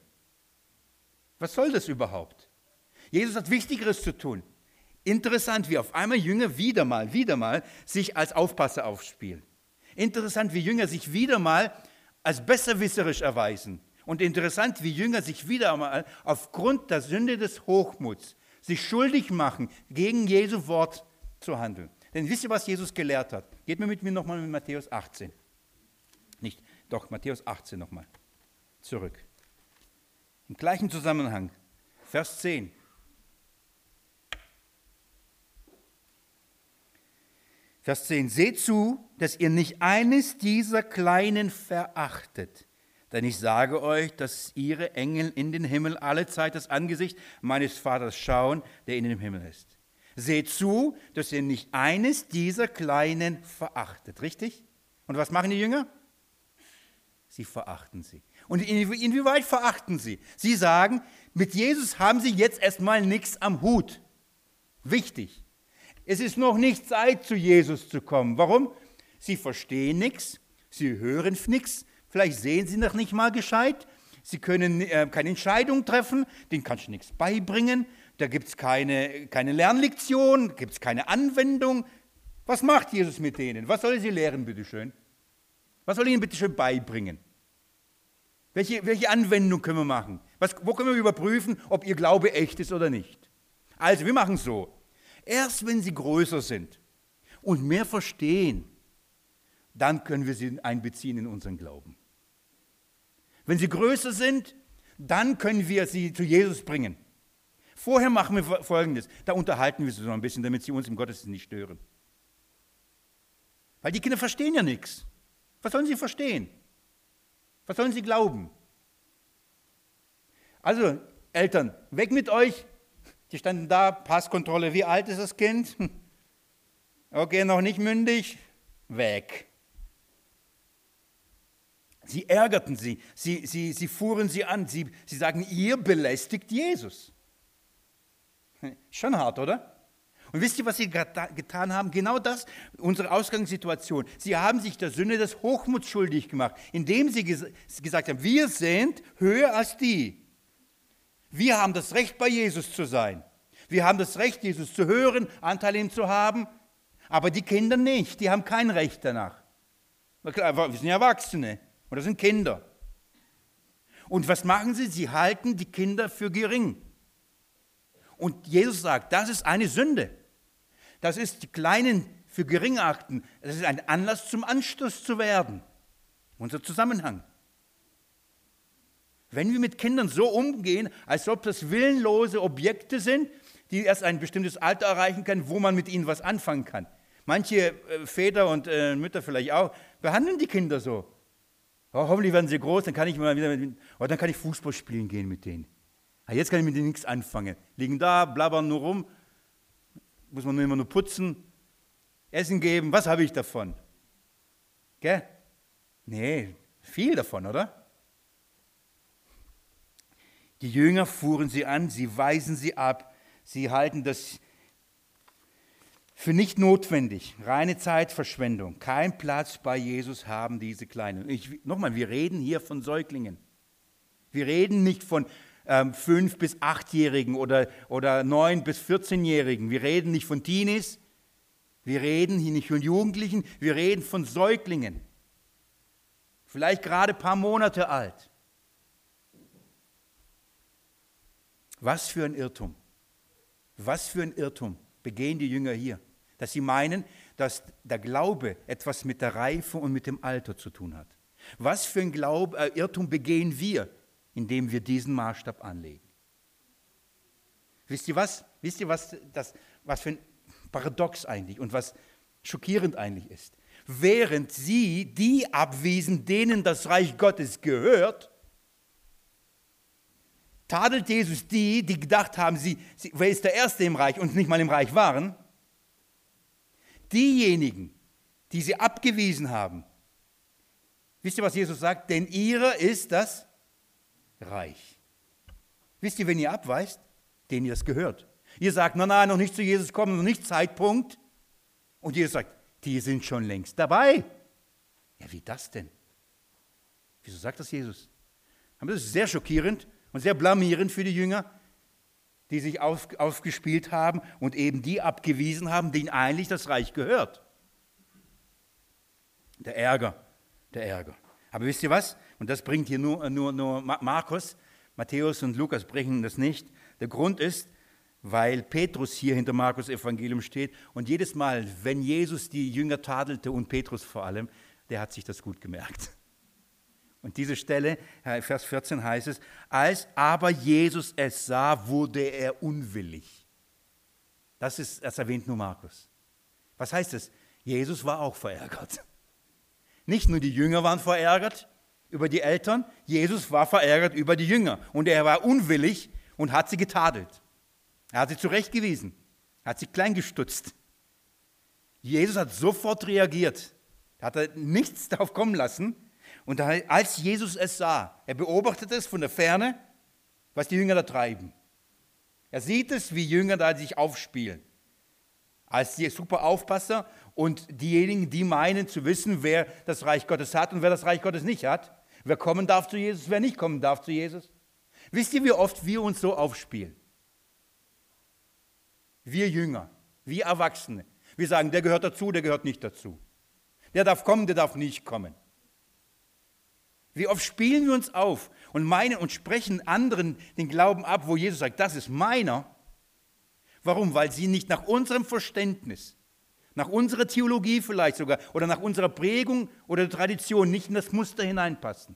A: Was soll das überhaupt? Jesus hat Wichtigeres zu tun. Interessant, wie auf einmal Jünger wieder mal, wieder mal sich als Aufpasser aufspielen. Interessant, wie Jünger sich wieder mal als besserwisserisch erweisen. Und interessant, wie Jünger sich wieder mal aufgrund der Sünde des Hochmuts sich schuldig machen, gegen Jesu Wort zu handeln. Denn wisst ihr, was Jesus gelehrt hat? Geht mir mit mir nochmal in Matthäus achtzehn. Nicht, doch, Matthäus achtzehn nochmal. Zurück. Im gleichen Zusammenhang, Vers zehn. Vers zehn, seht zu, dass ihr nicht eines dieser Kleinen verachtet. Denn ich sage euch, dass ihre Engel in den Himmel alle Zeit das Angesicht meines Vaters schauen, der in dem Himmel ist. Seht zu, dass ihr nicht eines dieser Kleinen verachtet. Richtig? Und was machen die Jünger? Sie verachten sie. Und inwieweit verachten sie? Sie sagen, mit Jesus haben sie jetzt erstmal nichts am Hut. Wichtig. Es ist noch nicht Zeit, zu Jesus zu kommen. Warum? Sie verstehen nichts, sie hören nichts, vielleicht sehen sie noch nicht mal gescheit, sie können äh, keine Entscheidung treffen, denen kannst du nichts beibringen, da gibt es keine, keine Lernlektion, gibt es keine Anwendung. Was macht Jesus mit denen? Was soll er sie lehren, bitteschön? Was soll er ihnen bitteschön beibringen? Welche, welche Anwendung können wir machen? Was, wo können wir überprüfen, ob ihr Glaube echt ist oder nicht? Also, wir machen es so. Erst wenn sie größer sind und mehr verstehen, dann können wir sie einbeziehen in unseren Glauben. Wenn sie größer sind, dann können wir sie zu Jesus bringen. Vorher machen wir Folgendes, da unterhalten wir sie so ein bisschen, damit sie uns im Gottesdienst nicht stören. Weil die Kinder verstehen ja nichts. Was sollen sie verstehen? Was sollen sie glauben? Also, Eltern, weg mit euch. Die standen da, Passkontrolle, wie alt ist das Kind? Okay, noch nicht mündig, weg. Sie ärgerten sie, sie, sie, sie fuhren sie an, sie, sie sagen, ihr belästigt Jesus. Schon hart, oder? Und wisst ihr, was sie getan haben? Genau das, unsere Ausgangssituation. Sie haben sich der Sünde des Hochmuts schuldig gemacht, indem sie gesagt haben, wir sind höher als die. Wir haben das Recht, bei Jesus zu sein. Wir haben das Recht, Jesus zu hören, Anteil an ihm zu haben. Aber die Kinder nicht, die haben kein Recht danach. Wir sind ja Erwachsene und das sind Kinder. Und was machen sie? Sie halten die Kinder für gering. Und Jesus sagt, das ist eine Sünde. Das ist die Kleinen für gering achten. Das ist ein Anlass zum Anstoß zu werden. Unser Zusammenhang. Wenn wir mit Kindern so umgehen, als ob das willenlose Objekte sind, die erst ein bestimmtes Alter erreichen können, wo man mit ihnen was anfangen kann. Manche äh, Väter und äh, Mütter vielleicht auch, behandeln die Kinder so. Oh, hoffentlich werden sie groß, dann kann ich mal wieder mit, oh, dann kann ich Fußball spielen gehen mit denen. Ah, jetzt kann ich mit denen nichts anfangen. Liegen da, blabbern nur rum, muss man nur immer nur putzen, Essen geben, was habe ich davon? Gell? Nee, viel davon, oder? Die Jünger fuhren sie an, sie weisen sie ab, sie halten das für nicht notwendig, reine Zeitverschwendung. Kein Platz bei Jesus haben diese Kleinen. Ich, nochmal, wir reden hier von Säuglingen. Wir reden nicht von ähm, fünf- bis achtjährigen oder, oder neun- bis vierzehnjährigen. Wir reden nicht von Teenies. Wir reden hier nicht von Jugendlichen. Wir reden von Säuglingen. Vielleicht gerade ein paar Monate alt. Was für ein Irrtum. Was für ein Irrtum begehen die Jünger hier. Dass sie meinen, dass der Glaube etwas mit der Reife und mit dem Alter zu tun hat. Was für ein Glaube, äh, Irrtum begehen wir, indem wir diesen Maßstab anlegen. Wisst ihr was? Wisst ihr, was, das, was für ein Paradox eigentlich und was schockierend eigentlich ist? Während sie die abwiesen, denen das Reich Gottes gehört, tadelt Jesus die, die gedacht haben, sie, sie, wer ist der Erste im Reich und nicht mal im Reich waren. Diejenigen, die sie abgewiesen haben. Wisst ihr, was Jesus sagt? Denn ihrer ist das Reich. Wisst ihr, wenn ihr abweist? Denen ihr das gehört. Ihr sagt, nein, nein, noch nicht zu Jesus kommen, noch nicht Zeitpunkt. Und Jesus sagt, die sind schon längst dabei. Ja, wie das denn? Wieso sagt das Jesus? Aber das ist sehr schockierend und sehr blamierend für die Jünger, die sich auf, aufgespielt haben und eben die abgewiesen haben, denen eigentlich das Reich gehört. Der Ärger, der Ärger. Aber wisst ihr was? Und das bringt hier nur, nur, nur Markus, Matthäus und Lukas bringen das nicht. Der Grund ist, weil Petrus hier hinter Markus Evangelium steht und jedes Mal, wenn Jesus die Jünger tadelte und Petrus vor allem, der hat sich das gut gemerkt. Und diese Stelle, Vers vierzehn heißt es, als aber Jesus es sah, wurde er unwillig. Das ist, das erwähnt nur Markus. Was heißt es? Jesus war auch verärgert. Nicht nur die Jünger waren verärgert über die Eltern, Jesus war verärgert über die Jünger. Und er war unwillig und hat sie getadelt. Er hat sie zurechtgewiesen, er hat sie kleingestutzt. Jesus hat sofort reagiert. Er hat nichts darauf kommen lassen. Und als Jesus es sah, er beobachtet es von der Ferne, was die Jünger da treiben. Er sieht es, wie Jünger da sich aufspielen. Als die super Aufpasser und diejenigen, die meinen zu wissen, wer das Reich Gottes hat und wer das Reich Gottes nicht hat. Wer kommen darf zu Jesus, wer nicht kommen darf zu Jesus. Wisst ihr, wie oft wir uns so aufspielen? Wir Jünger, wir Erwachsene. Wir sagen, der gehört dazu, der gehört nicht dazu. Der darf kommen, der darf nicht kommen. Wie oft spielen wir uns auf und meinen und sprechen anderen den Glauben ab, wo Jesus sagt, das ist meiner. Warum? Weil sie nicht nach unserem Verständnis, nach unserer Theologie vielleicht sogar oder nach unserer Prägung oder Tradition nicht in das Muster hineinpassen.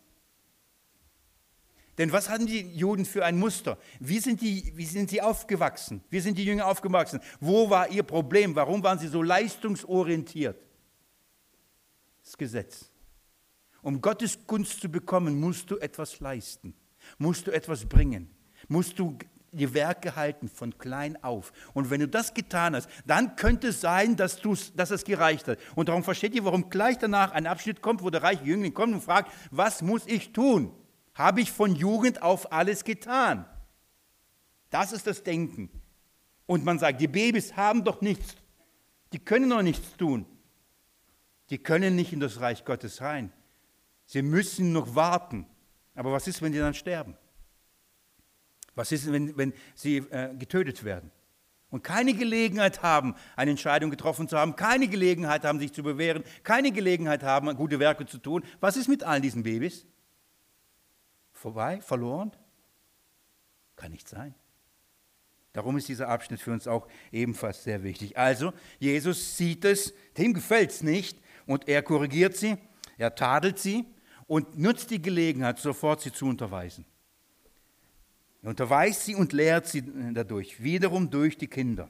A: Denn was hatten die Juden für ein Muster? Wie sind, die, wie sind sie aufgewachsen? Wie sind die Jünger aufgewachsen? Wo war ihr Problem? Warum waren sie so leistungsorientiert? Das Gesetz. Um Gottes Gunst zu bekommen, musst du etwas leisten, musst du etwas bringen, musst du die Werke halten von klein auf. Und wenn du das getan hast, dann könnte es sein, dass, dass es gereicht hat. Und darum versteht ihr, warum gleich danach ein Abschnitt kommt, wo der reiche Jüngling kommt und fragt, was muss ich tun? Habe ich von Jugend auf alles getan? Das ist das Denken. Und man sagt, die Babys haben doch nichts, die können noch nichts tun. Die können nicht in das Reich Gottes rein. Sie müssen noch warten. Aber was ist, wenn die dann sterben? Was ist, wenn, wenn sie äh, getötet werden? und keine Gelegenheit haben, eine Entscheidung getroffen zu haben, keine Gelegenheit haben, sich zu bewähren, keine Gelegenheit haben, gute Werke zu tun. Was ist mit all diesen Babys? Vorbei? Verloren? Kann nicht sein. Darum ist dieser Abschnitt für uns auch ebenfalls sehr wichtig. Also, Jesus sieht es, dem gefällt es nicht und er korrigiert sie, er tadelt sie und nutzt die Gelegenheit, sofort sie zu unterweisen. Er unterweist sie und lehrt sie dadurch, wiederum durch die Kinder.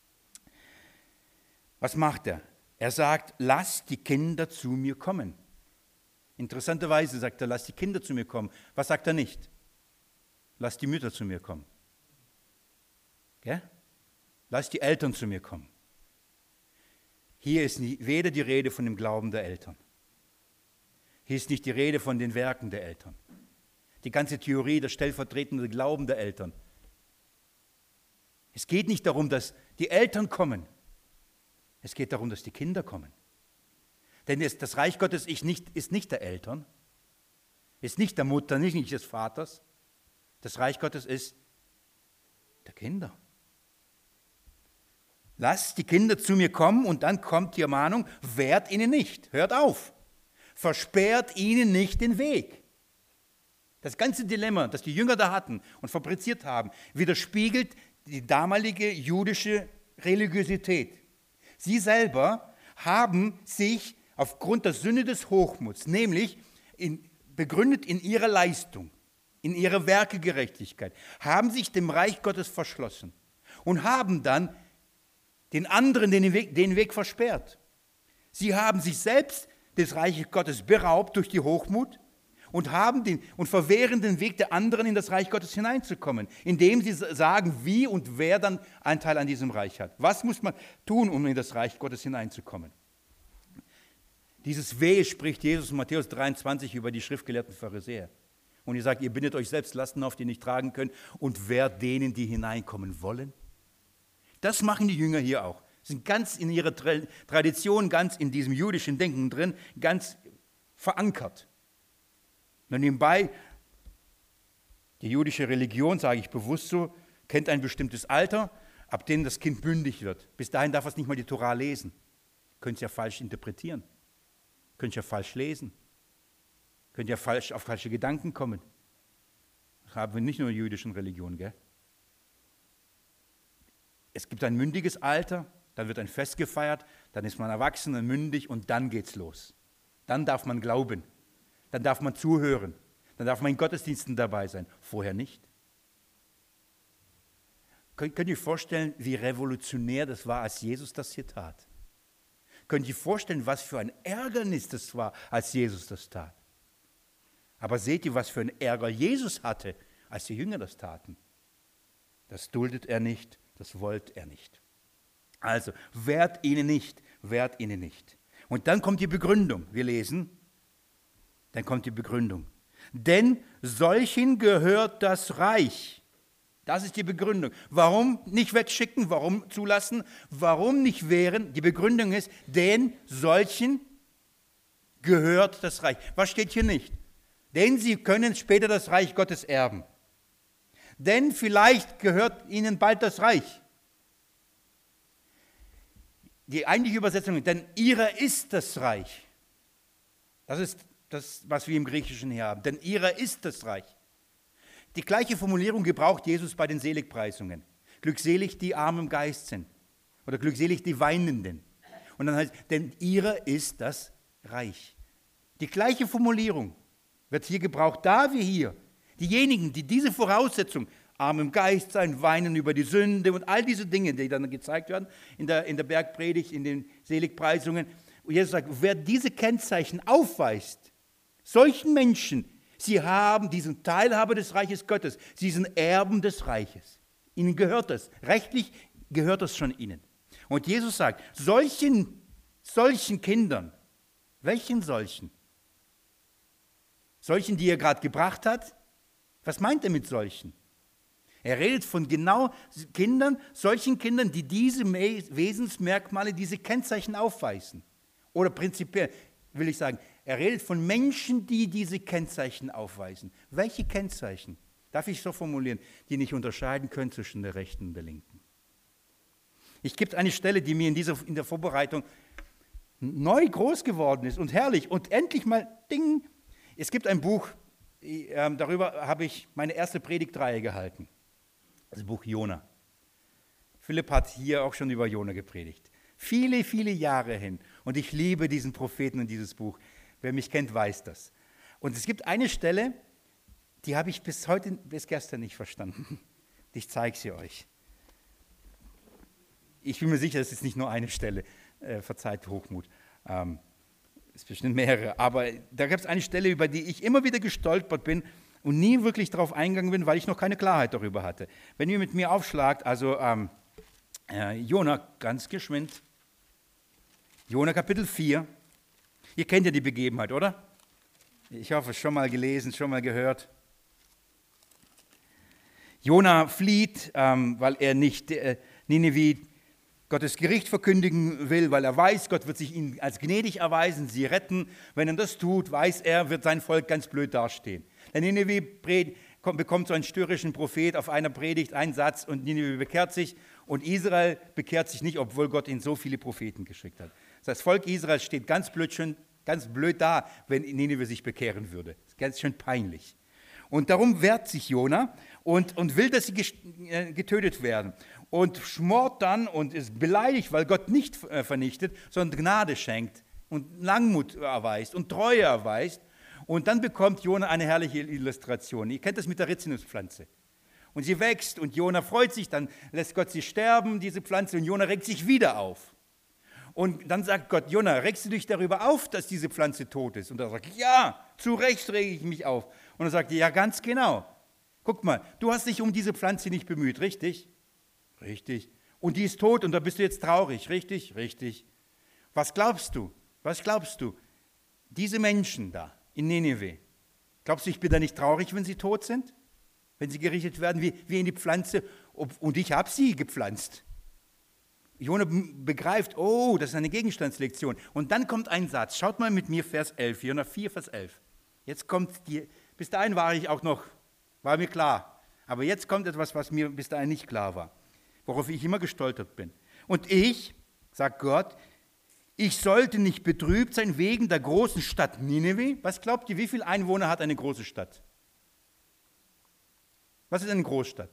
A: Was macht er? Er sagt, lasst die Kinder zu mir kommen. Interessanterweise sagt er, lasst die Kinder zu mir kommen. Was sagt er nicht? Lasst die Mütter zu mir kommen. Gell? Lasst die Eltern zu mir kommen. Hier ist nie, weder die Rede von dem Glauben der Eltern. Hier ist nicht die Rede von den Werken der Eltern. Die ganze Theorie, der stellvertretende Glauben der Eltern. Es geht nicht darum, dass die Eltern kommen. Es geht darum, dass die Kinder kommen. Denn das Reich Gottes ist nicht, ist nicht der Eltern, ist nicht der Mutter, nicht, nicht des Vaters. Das Reich Gottes ist der Kinder. Lasst die Kinder zu mir kommen und dann kommt die Ermahnung, wehrt ihnen nicht, hört auf, versperrt ihnen nicht den Weg. Das ganze Dilemma, das die Jünger da hatten und fabriziert haben, widerspiegelt die damalige jüdische Religiosität. Sie selber haben sich aufgrund der Sünde des Hochmuts, nämlich in, begründet in ihrer Leistung, in ihrer Werkegerechtigkeit, haben sich dem Reich Gottes verschlossen und haben dann den anderen den Weg, den Weg versperrt. Sie haben sich selbst des Reiches Gottes beraubt durch die Hochmut und haben den und verwehren den Weg der anderen, in das Reich Gottes hineinzukommen, indem sie sagen, wie und wer dann Anteil an diesem Reich hat. Was muss man tun, um in das Reich Gottes hineinzukommen? Dieses Wehe spricht Jesus in Matthäus dreiundzwanzig über die schriftgelehrten Pharisäer. Und ihr sagt, ihr bindet euch selbst Lasten auf, die ihr nicht tragen könnt, und wehrt denen, die hineinkommen wollen. Das machen die Jünger hier auch. Sind ganz in ihrer Tradition, ganz in diesem jüdischen Denken drin, ganz verankert. Nur nebenbei, die jüdische Religion, sage ich bewusst so, kennt ein bestimmtes Alter, ab dem das Kind mündig wird. Bis dahin darf es nicht mal die Tora lesen. Könnt ihr ja falsch interpretieren. Könnt ihr ja falsch lesen. Könnt ihr ja falsch auf falsche Gedanken kommen. Das haben wir nicht nur in der jüdischen Religion, gell? Es gibt ein mündiges Alter, dann wird ein Fest gefeiert, dann ist man erwachsen und mündig und dann geht's los. Dann darf man glauben. Dann darf man zuhören, dann darf man in Gottesdiensten dabei sein, vorher nicht. Könnt, könnt ihr euch vorstellen, wie revolutionär das war, als Jesus das hier tat? Könnt ihr euch vorstellen, was für ein Ärgernis das war, als Jesus das tat? Aber seht ihr, was für ein Ärger Jesus hatte, als die Jünger das taten? Das duldet er nicht, das wollte er nicht. Also, wehrt ihnen nicht, wehrt ihnen nicht. Und dann kommt die Begründung, wir lesen, Dann kommt die Begründung. Denn solchen gehört das Reich. Das ist die Begründung. Warum nicht wegschicken? Warum zulassen? Warum nicht wehren? Die Begründung ist, denn solchen gehört das Reich. Was steht hier nicht? Denn sie können später das Reich Gottes erben. Denn vielleicht gehört ihnen bald das Reich. Die eigentliche Übersetzung ist, denn ihrer ist das Reich. Das ist das, was wir im Griechischen hier haben. Denn ihrer ist das Reich. Die gleiche Formulierung gebraucht Jesus bei den Seligpreisungen. Glückselig die arm im Geist sind. Oder glückselig die Weinenden. Und dann heißt, denn ihrer ist das Reich. Die gleiche Formulierung wird hier gebraucht, da wie hier. Diejenigen, die diese Voraussetzung, arm im Geist sein, weinen über die Sünde und all diese Dinge, die dann gezeigt werden in der, in der Bergpredigt, in den Seligpreisungen. Und Jesus sagt, wer diese Kennzeichen aufweist, solchen Menschen, sie haben diesen Teilhabe des Reiches Gottes, sie sind Erben des Reiches. Ihnen gehört das, rechtlich gehört das schon ihnen. Und Jesus sagt, solchen, solchen Kindern, welchen solchen? Solchen, die er gerade gebracht hat? Was meint er mit solchen? Er redet von genau Kindern, solchen Kindern, die diese Wesensmerkmale, diese Kennzeichen aufweisen. Oder prinzipiell will ich sagen, er redet von Menschen, die diese Kennzeichen aufweisen. Welche Kennzeichen? Darf ich so formulieren? Die nicht unterscheiden können zwischen der Rechten und der Linken. Ich gibt eine Stelle, die mir in, dieser, in der Vorbereitung neu groß geworden ist und herrlich und endlich mal Ding. Es gibt ein Buch, äh, darüber habe ich meine erste Predigtreihe gehalten. Das Buch Jona. Philipp hat hier auch schon über Jona gepredigt. Viele, viele Jahre hin. Und ich liebe diesen Propheten und dieses Buch. Wer mich kennt, weiß das. Und es gibt eine Stelle, die habe ich bis heute, bis gestern nicht verstanden. Ich zeige sie euch. Ich bin mir sicher, es ist nicht nur eine Stelle. Äh, verzeiht Hochmut. Ähm, es bestimmt mehrere. Aber da gab es eine Stelle, über die ich immer wieder gestolpert bin und nie wirklich darauf eingegangen bin, weil ich noch keine Klarheit darüber hatte. Wenn ihr mit mir aufschlagt, also ähm, äh, Jona, ganz geschwind. Jona Kapitel vier. Ihr kennt ja die Begebenheit, oder? Ich hoffe, schon mal gelesen, schon mal gehört. Jona flieht, ähm, weil er nicht äh, Nineveh Gottes Gericht verkündigen will, weil er weiß, Gott wird sich ihnen als gnädig erweisen, sie retten. Wenn er das tut, weiß er, wird sein Volk ganz blöd dastehen. Der Nineveh bekommt so einen störrischen Prophet auf einer Predigt, einen Satz und Nineveh bekehrt sich und Israel bekehrt sich nicht, obwohl Gott ihnen so viele Propheten geschickt hat. Das Volk Israel steht ganz blöd, schon, ganz blöd da, wenn Nineveh sich bekehren würde. Das ist ganz schön peinlich. Und darum wehrt sich Jona und, und will, dass sie getötet werden. Und schmort dann und ist beleidigt, weil Gott nicht vernichtet, sondern Gnade schenkt und Langmut erweist und Treue erweist. Und dann bekommt Jona eine herrliche Illustration. Ihr kennt das mit der Rizinuspflanze. Und sie wächst und Jona freut sich, dann lässt Gott sie sterben, diese Pflanze, und Jona regt sich wieder auf. Und dann sagt Gott, Jona, regst du dich darüber auf, dass diese Pflanze tot ist? Und er sagt, ja, zu Recht rege ich mich auf. Und er sagt, ja, ganz genau. Guck mal, du hast dich um diese Pflanze nicht bemüht, richtig? Richtig. Und die ist tot und da bist du jetzt traurig, richtig? Richtig. Was glaubst du? Was glaubst du? Diese Menschen da in Nineveh, glaubst du, ich bin da nicht traurig, wenn sie tot sind? Wenn sie gerichtet werden wie, wie in die Pflanze? Und ich habe sie gepflanzt. Jona begreift, oh, das ist eine Gegenstandslektion. Und dann kommt ein Satz. Schaut mal mit mir Vers elf, Jona vier, Vers elf. Jetzt kommt die, bis dahin war ich auch noch, war mir klar. Aber jetzt kommt etwas, was mir bis dahin nicht klar war, worauf ich immer gestolpert bin. Und ich, sagt Gott, ich sollte nicht betrübt sein wegen der großen Stadt Nineveh. Was glaubt ihr, wie viele Einwohner hat eine große Stadt? Was ist eine Großstadt?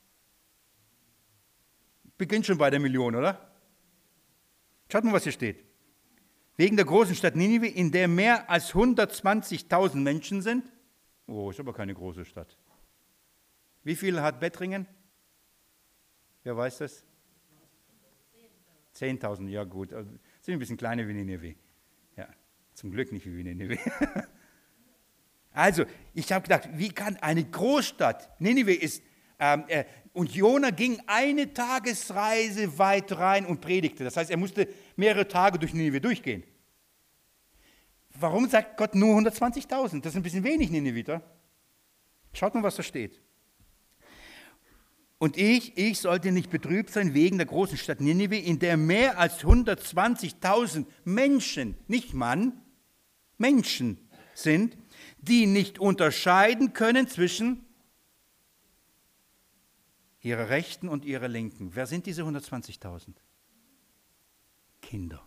A: Beginnt schon bei der Million, oder? Schaut mal, was hier steht. Wegen der großen Stadt Nineveh, in der mehr als hundertzwanzigtausend Menschen sind. Oh, ist aber keine große Stadt. Wie viel hat Bettringen? Wer weiß das? zehntausend, ja gut. Also, sind ein bisschen kleiner wie Nineveh. Ja, zum Glück nicht wie Nineveh. Also, ich habe gedacht, wie kann eine Großstadt, Nineveh ist, ähm, äh, und Jona ging eine Tagesreise weit rein und predigte. Das heißt, er musste mehrere Tage durch Nineveh durchgehen. Warum sagt Gott nur hundertzwanzigtausend? Das ist ein bisschen wenig, Nineviter. Schaut mal, was da steht. Und ich, ich sollte nicht betrübt sein wegen der großen Stadt Nineveh, in der mehr als hundertzwanzigtausend Menschen, nicht Mann, Menschen sind, die nicht unterscheiden können zwischen ihrer Rechten und ihrer Linken. Wer sind diese hundertzwanzigtausend? Kinder.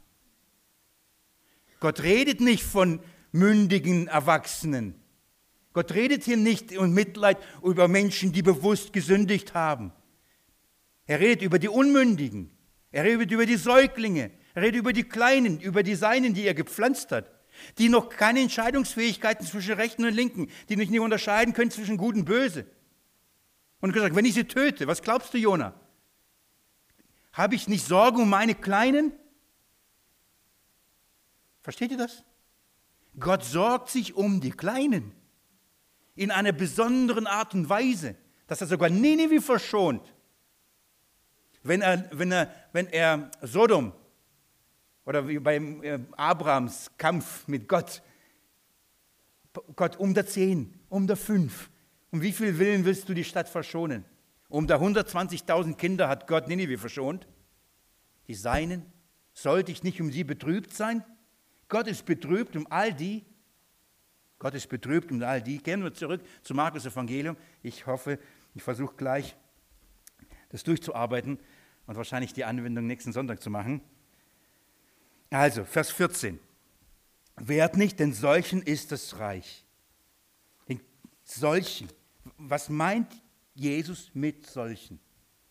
A: Gott redet nicht von mündigen Erwachsenen. Gott redet hier nicht in Mitleid über Menschen, die bewusst gesündigt haben. Er redet über die Unmündigen. Er redet über die Säuglinge. Er redet über die Kleinen, über die Seinen, die er gepflanzt hat, die noch keine Entscheidungsfähigkeiten zwischen Rechten und Linken, die nicht unterscheiden können zwischen Gut und Böse. Und gesagt, wenn ich sie töte, was glaubst du, Jona? Habe ich nicht Sorge um meine Kleinen? Versteht ihr das? Gott sorgt sich um die Kleinen in einer besonderen Art und Weise, dass er sogar Nineveh verschont. Wenn er, wenn er, wenn er Sodom oder wie beim Abrahams Kampf mit Gott, Gott um der zehn, um der fünf. Um wie viel Willen willst du die Stadt verschonen? Um der hundertzwanzigtausend Kinder hat Gott Nineveh verschont. Die Seinen, sollte ich nicht um sie betrübt sein? Gott ist betrübt um all die. Gott ist betrübt um all die. Gehen wir zurück zu Markus Evangelium. Ich hoffe, ich versuche gleich, das durchzuarbeiten. und wahrscheinlich die Anwendung nächsten Sonntag zu machen. Also, Vers vierzehn. Wehrt nicht, denn solchen ist das Reich. Den solchen. Was meint Jesus mit solchen?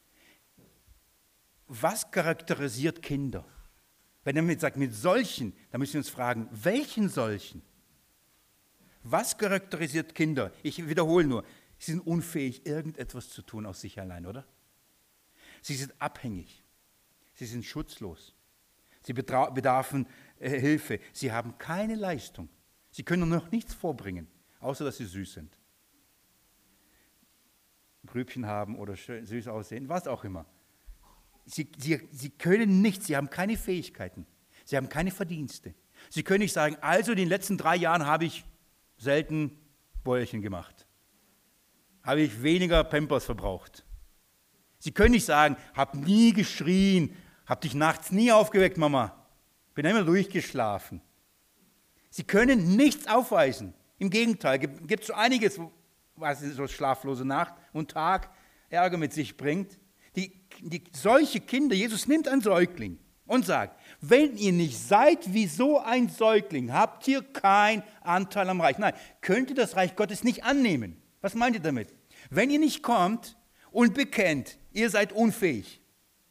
A: Was charakterisiert Kinder? Wenn er mit sagt, mit solchen, dann müssen wir uns fragen, welchen solchen? Was charakterisiert Kinder? Ich wiederhole nur, sie sind unfähig, irgendetwas zu tun aus sich allein, oder? Sie sind abhängig. Sie sind schutzlos. Sie bedarfen äh, Hilfe. Sie haben keine Leistung. Sie können noch nichts vorbringen, außer dass sie süß sind. Grübchen haben oder schön, süß aussehen, was auch immer. Sie, sie, sie können nichts, sie haben keine Fähigkeiten. Sie haben keine Verdienste. Sie können nicht sagen, also in den letzten drei Jahren habe ich selten Bäuerchen gemacht. Habe ich weniger Pampers verbraucht. Sie können nicht sagen, habe nie geschrien, habe dich nachts nie aufgeweckt, Mama. Bin immer durchgeschlafen. Sie können nichts aufweisen. Im Gegenteil, gibt es so einiges, was so schlaflose Nacht und Tag Ärger mit sich bringt. Die, die, solche Kinder, Jesus nimmt einen Säugling und sagt, wenn ihr nicht seid wie so ein Säugling, habt ihr keinen Anteil am Reich. Nein, könnt ihr das Reich Gottes nicht annehmen. Was meint ihr damit? Wenn ihr nicht kommt und bekennt, ihr seid unfähig.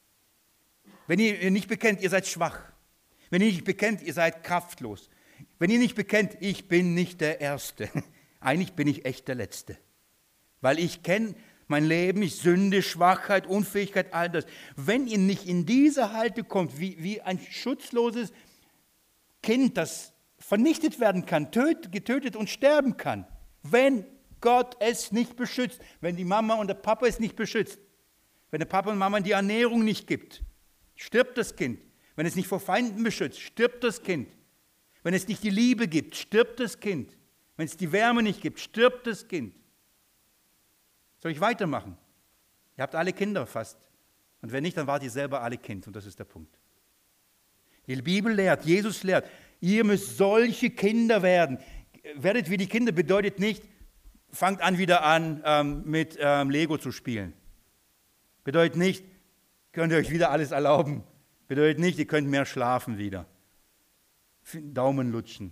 A: Wenn ihr nicht bekennt, ihr seid schwach. Wenn ihr nicht bekennt, ihr seid kraftlos. Wenn ihr nicht bekennt, ich bin nicht der Erste. Eigentlich bin ich echt der Letzte. Weil ich kenne mein Leben, ich Sünde, Schwachheit, Unfähigkeit, all das. Wenn ihr nicht in diese Halte kommt, wie, wie ein schutzloses Kind, das vernichtet werden kann, töt, getötet und sterben kann, wenn Gott es nicht beschützt, wenn die Mama und der Papa es nicht beschützt, wenn der Papa und Mama die Ernährung nicht gibt, stirbt das Kind. Wenn es nicht vor Feinden beschützt, stirbt das Kind. Wenn es nicht die Liebe gibt, stirbt das Kind. Wenn es die Wärme nicht gibt, stirbt das Kind. Soll ich weitermachen? Ihr habt alle Kinder fast. Und wenn nicht, dann wart ihr selber alle Kind. Und das ist der Punkt. Die Bibel lehrt, Jesus lehrt, ihr müsst solche Kinder werden. Werdet wie die Kinder bedeutet nicht, fangt an wieder an ähm, mit ähm, Lego zu spielen. Bedeutet nicht, könnt ihr euch wieder alles erlauben. Bedeutet nicht, ihr könnt mehr schlafen wieder. Daumen lutschen.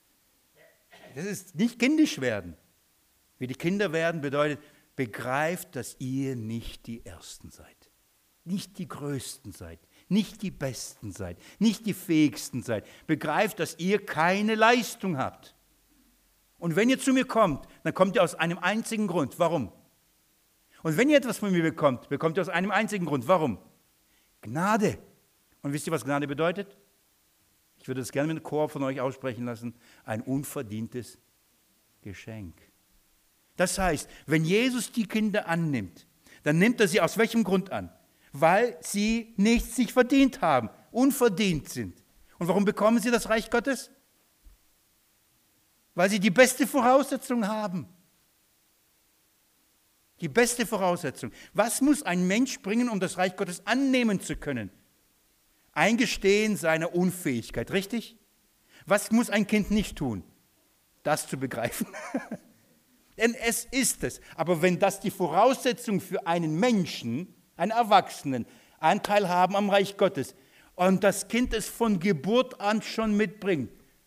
A: Das ist nicht kindisch werden. Wie die Kinder werden bedeutet, begreift, dass ihr nicht die Ersten seid. Nicht die Größten seid. Nicht die Besten seid. Nicht die Fähigsten seid. Begreift, dass ihr keine Leistung habt. Und wenn ihr zu mir kommt, dann kommt ihr aus einem einzigen Grund. Warum? Und wenn ihr etwas von mir bekommt, bekommt ihr aus einem einzigen Grund. Warum? Gnade. Und wisst ihr, was Gnade bedeutet? Ich würde das gerne mit einem Chor von euch aussprechen lassen. Ein unverdientes Geschenk. Das heißt, wenn Jesus die Kinder annimmt, dann nimmt er sie aus welchem Grund an? Weil sie nichts sich verdient haben, unverdient sind. Und warum bekommen sie das Reich Gottes? Weil sie die beste Voraussetzung haben. Die beste Voraussetzung. Was muss ein Mensch bringen, um das Reich Gottes annehmen zu können? Eingestehen seiner Unfähigkeit, richtig? Was muss ein Kind nicht tun? Das zu begreifen. Denn es ist es. Aber wenn das die Voraussetzung für einen Menschen, einen Erwachsenen, Anteil haben am Reich Gottes und das Kind es von Geburt an schon mitbringt,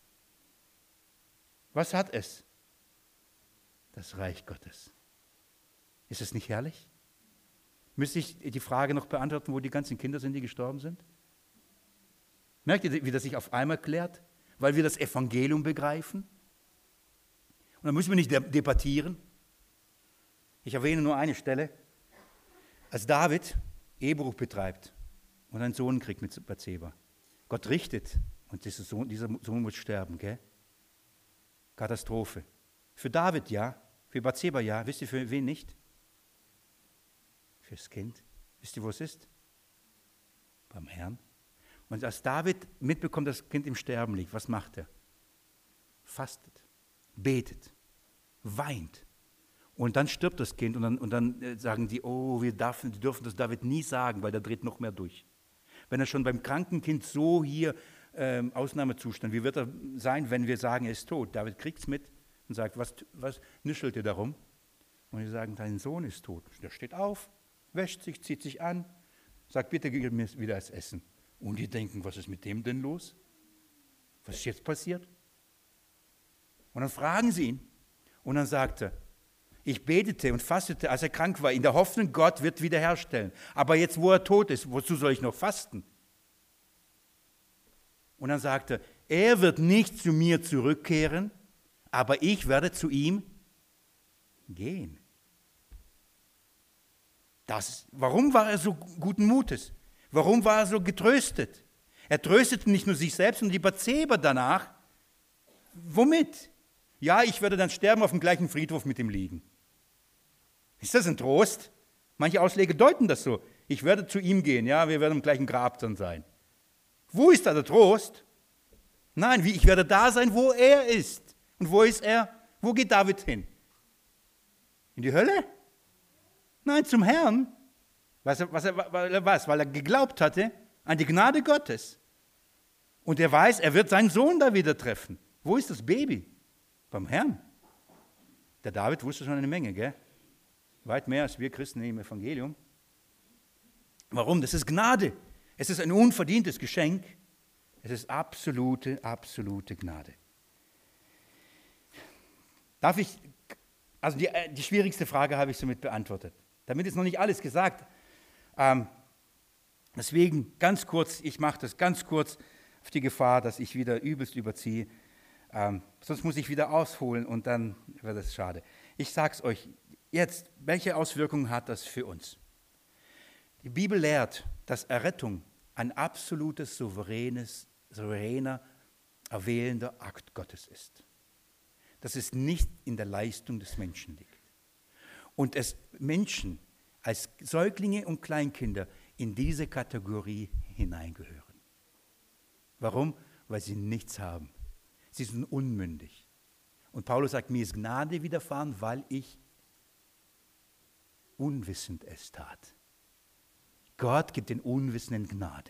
A: was hat es? Das Reich Gottes. Ist es nicht herrlich? Müsste ich die Frage noch beantworten, wo die ganzen Kinder sind, die gestorben sind? Merkt ihr, wie das sich auf einmal klärt? Weil wir das Evangelium begreifen? Und dann müssen wir nicht debattieren. Ich erwähne nur eine Stelle. Als David Ehebruch betreibt und einen Sohn kriegt mit Bathseba. Gott richtet und dieser Sohn, dieser Sohn muss sterben, gell? Katastrophe. Für David ja, für Bathseba ja. Wisst ihr, für wen nicht? Fürs Kind. Wisst ihr, wo es ist? Beim Herrn. Und als David mitbekommt, dass das Kind im Sterben liegt, was macht er? Fastet, betet, weint. Und dann stirbt das Kind und dann, und dann sagen die, oh, wir dürfen, die dürfen das David nie sagen, weil der dreht noch mehr durch. Wenn er schon beim kranken Kind so hier ähm, Ausnahmezustand, wie wird er sein, wenn wir sagen, er ist tot? David kriegt es mit und sagt, was, was nüschelt ihr darum? Und wir sagen, dein Sohn ist tot. Der steht auf, wäscht sich, zieht sich an, sagt, bitte gib mir wieder das Essen. Und die denken, was ist mit dem denn los? Was ist jetzt passiert? Und dann fragen sie ihn. Und dann sagt er, ich betete und fastete, als er krank war, in der Hoffnung, Gott wird wiederherstellen. Aber jetzt, wo er tot ist, wozu soll ich noch fasten? Und dann sagt er, er wird nicht zu mir zurückkehren, aber ich werde zu ihm gehen. Das, warum war er so guten Mutes? Warum war er so getröstet? Er tröstete nicht nur sich selbst und die Bathseba danach. Womit? Ja, ich werde dann sterben auf dem gleichen Friedhof mit ihm liegen. Ist das ein Trost? Manche Ausleger deuten das so. Ich werde zu ihm gehen, ja, wir werden im gleichen Grab dann sein. Wo ist da der Trost? Nein, wie, ich werde da sein, wo er ist. Und wo ist er? Wo geht David hin? In die Hölle? Nein, zum Herrn. Was, was, was, weil er geglaubt hatte an die Gnade Gottes. Und er weiß, er wird seinen Sohn da wieder treffen. Wo ist das Baby? Beim Herrn. Der David wusste schon eine Menge, gell? Weit mehr als wir Christen im Evangelium. Warum? Das ist Gnade. Es ist ein unverdientes Geschenk. Es ist absolute, absolute Gnade. Darf ich, also die, die schwierigste Frage habe ich somit beantwortet. Damit ist noch nicht alles gesagt. Ähm, deswegen ganz kurz, ich mache das ganz kurz auf die Gefahr, dass ich wieder übelst überziehe. Ähm, sonst muss ich wieder ausholen und dann wird es schade. Ich sage es euch jetzt, welche Auswirkungen hat das für uns? Die Bibel lehrt, dass Errettung ein absolutes, souveränes, souveräner, erwählender Akt Gottes ist. Dass es nicht in der Leistung des Menschen liegt. Und es Menschen als Säuglinge und Kleinkinder in diese Kategorie hineingehören. Warum? Weil sie nichts haben. Sie sind unmündig. Und Paulus sagt, mir ist Gnade widerfahren, weil ich unwissend es tat. Gott gibt den Unwissenden Gnade.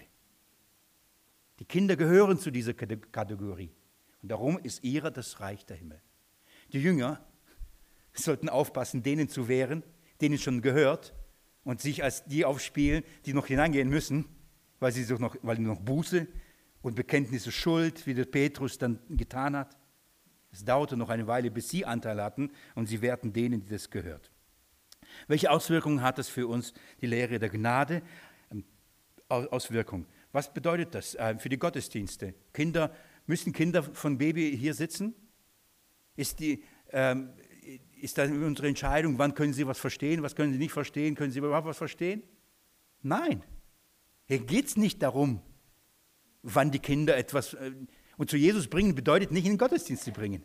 A: Die Kinder gehören zu dieser Kategorie. Und darum ist ihrer das Reich der Himmel. Die Jünger sollten aufpassen, denen zu wehren, denen schon gehört, und sich als die aufspielen, die noch hineingehen müssen, weil sie noch, weil noch Buße und Bekenntnisse Schuld, wie der Petrus dann getan hat. Es dauerte noch eine Weile, bis sie Anteil hatten, und sie wehrten denen, die das gehört. Welche Auswirkungen hat das für uns, die Lehre der Gnade? Auswirkungen. Was bedeutet das für die Gottesdienste? Kinder, müssen Kinder von Baby hier sitzen? Ist, die, ähm, ist das unsere Entscheidung, wann können sie was verstehen, was können sie nicht verstehen, können sie überhaupt was verstehen? Nein. Hier geht es nicht darum, wann die Kinder etwas, äh, und zu Jesus bringen bedeutet nicht in den Gottesdienst zu bringen.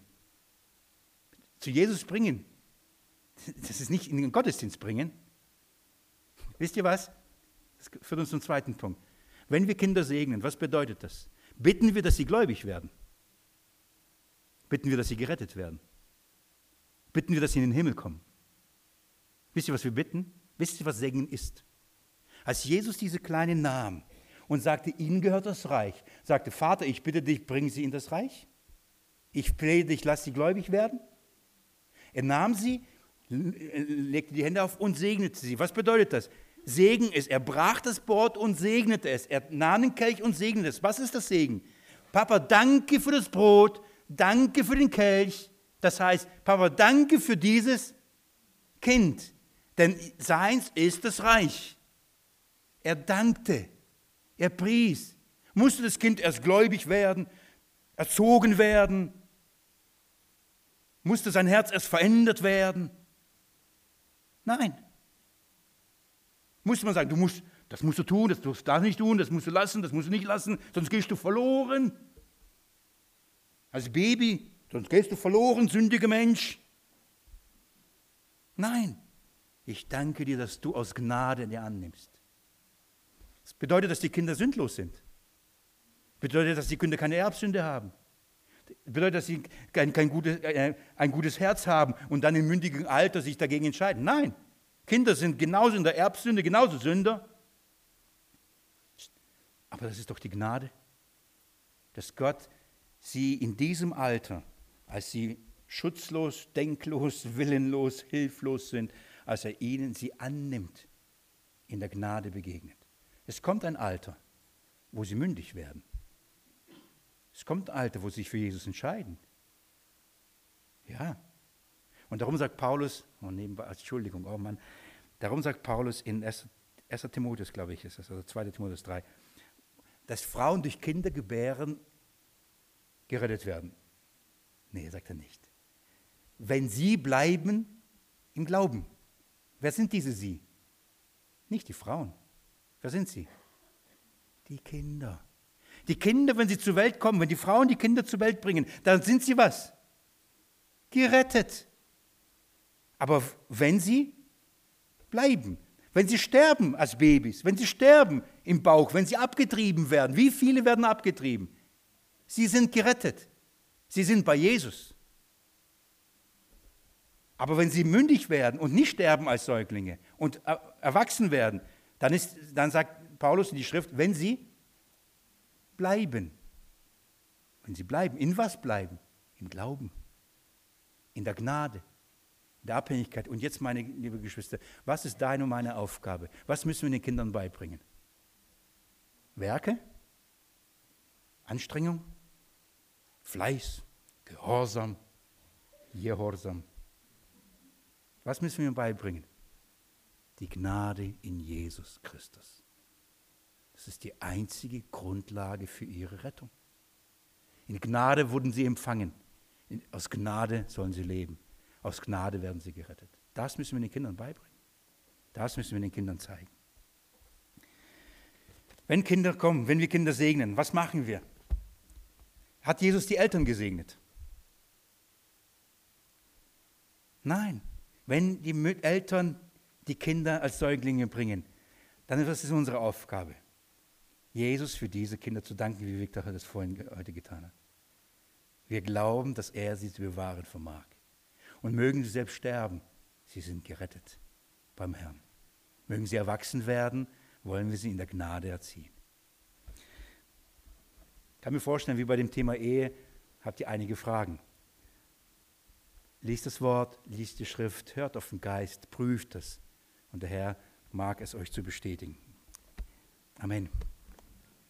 A: Zu Jesus bringen, das ist nicht in den Gottesdienst bringen. Wisst ihr was? Das führt uns zum zweiten Punkt. Wenn wir Kinder segnen, was bedeutet das? Bitten wir, dass sie gläubig werden? Bitten wir, dass sie gerettet werden? Bitten wir, dass sie in den Himmel kommen? Wisst ihr, was wir bitten? Wisst ihr, was Segen ist? Als Jesus diese Kleinen nahm und sagte, ihnen gehört das Reich, sagte, Vater, ich bitte dich, bring sie in das Reich. Ich flehe dich, lass sie gläubig werden. Er nahm sie, legte die Hände auf und segnete sie. Was bedeutet das? Segen ist, er brach das Brot und segnete es. Er nahm den Kelch und segnete es. Was ist das Segen? Papa, danke für das Brot, danke für den Kelch. Das heißt, Papa, danke für dieses Kind, denn seins ist das Reich. Er dankte, er pries. Musste das Kind erst gläubig werden, erzogen werden? Musste sein Herz erst verändert werden? Nein. Musste man sagen, du musst, das musst du tun, das darfst du nicht tun, das musst du lassen, das musst du nicht lassen, sonst gehst du verloren. Als Baby, sonst gehst du verloren, sündiger Mensch. Nein, ich danke dir, dass du aus Gnade dir annimmst. Das bedeutet, dass die Kinder sündlos sind. Das bedeutet, dass die Kinder keine Erbsünde haben. Das bedeutet, dass sie kein, kein gutes, äh, ein gutes Herz haben und dann im mündigen Alter sich dagegen entscheiden. Nein, Kinder sind genauso in der Erbsünde, genauso Sünder. Aber das ist doch die Gnade, dass Gott sie in diesem Alter, als sie schutzlos, denklos, willenlos, hilflos sind, als er ihnen sie annimmt, in der Gnade begegnet. Es kommt ein Alter, wo sie mündig werden. Es kommt ein Alter, wo sie sich für Jesus entscheiden. Ja. Und darum sagt Paulus, oh nebenbei, Entschuldigung, oh Mann, darum sagt Paulus in erster Timotheus, glaube ich, ist das, also zweiter Timotheus drei, dass Frauen durch Kindergebären gerettet werden. Nee, sagt er nicht. Wenn sie bleiben im Glauben. Wer sind diese sie? Nicht die Frauen. Wer sind sie? Die Kinder. Die Kinder, wenn sie zur Welt kommen, wenn die Frauen die Kinder zur Welt bringen, dann sind sie was? Gerettet. Aber wenn sie bleiben, wenn sie sterben als Babys, wenn sie sterben im Bauch, wenn sie abgetrieben werden, wie viele werden abgetrieben? Sie sind gerettet. Sie sind bei Jesus. Aber wenn sie mündig werden und nicht sterben als Säuglinge und erwachsen werden, dann, ist, dann sagt Paulus in die Schrift, wenn sie bleiben. Wenn sie bleiben, in was bleiben? Im Glauben, in der Gnade, in der Abhängigkeit. Und jetzt, meine lieben Geschwister, was ist deine und meine Aufgabe? Was müssen wir den Kindern beibringen? Werke? Anstrengung? Fleiß? Gehorsam? Gehorsam? Was müssen wir ihnen beibringen? Die Gnade in Jesus Christus. Das ist die einzige Grundlage für ihre Rettung. In Gnade wurden sie empfangen. In, aus Gnade sollen sie leben. Aus Gnade werden sie gerettet. Das müssen wir den Kindern beibringen. Das müssen wir den Kindern zeigen. Wenn Kinder kommen, wenn wir Kinder segnen, was machen wir? Hat Jesus die Eltern gesegnet? Nein. Wenn die Eltern die Kinder als Säuglinge bringen, dann ist es unsere Aufgabe, Jesus für diese Kinder zu danken, wie Victor das vorhin heute getan hat. Wir glauben, dass er sie zu bewahren vermag. Und mögen sie selbst sterben, sie sind gerettet beim Herrn. Mögen sie erwachsen werden, wollen wir sie in der Gnade erziehen. Ich kann mir vorstellen, wie bei dem Thema Ehe, habt ihr einige Fragen. Liest das Wort, liest die Schrift, hört auf den Geist, prüft es. Und der Herr mag es euch zu bestätigen. Amen.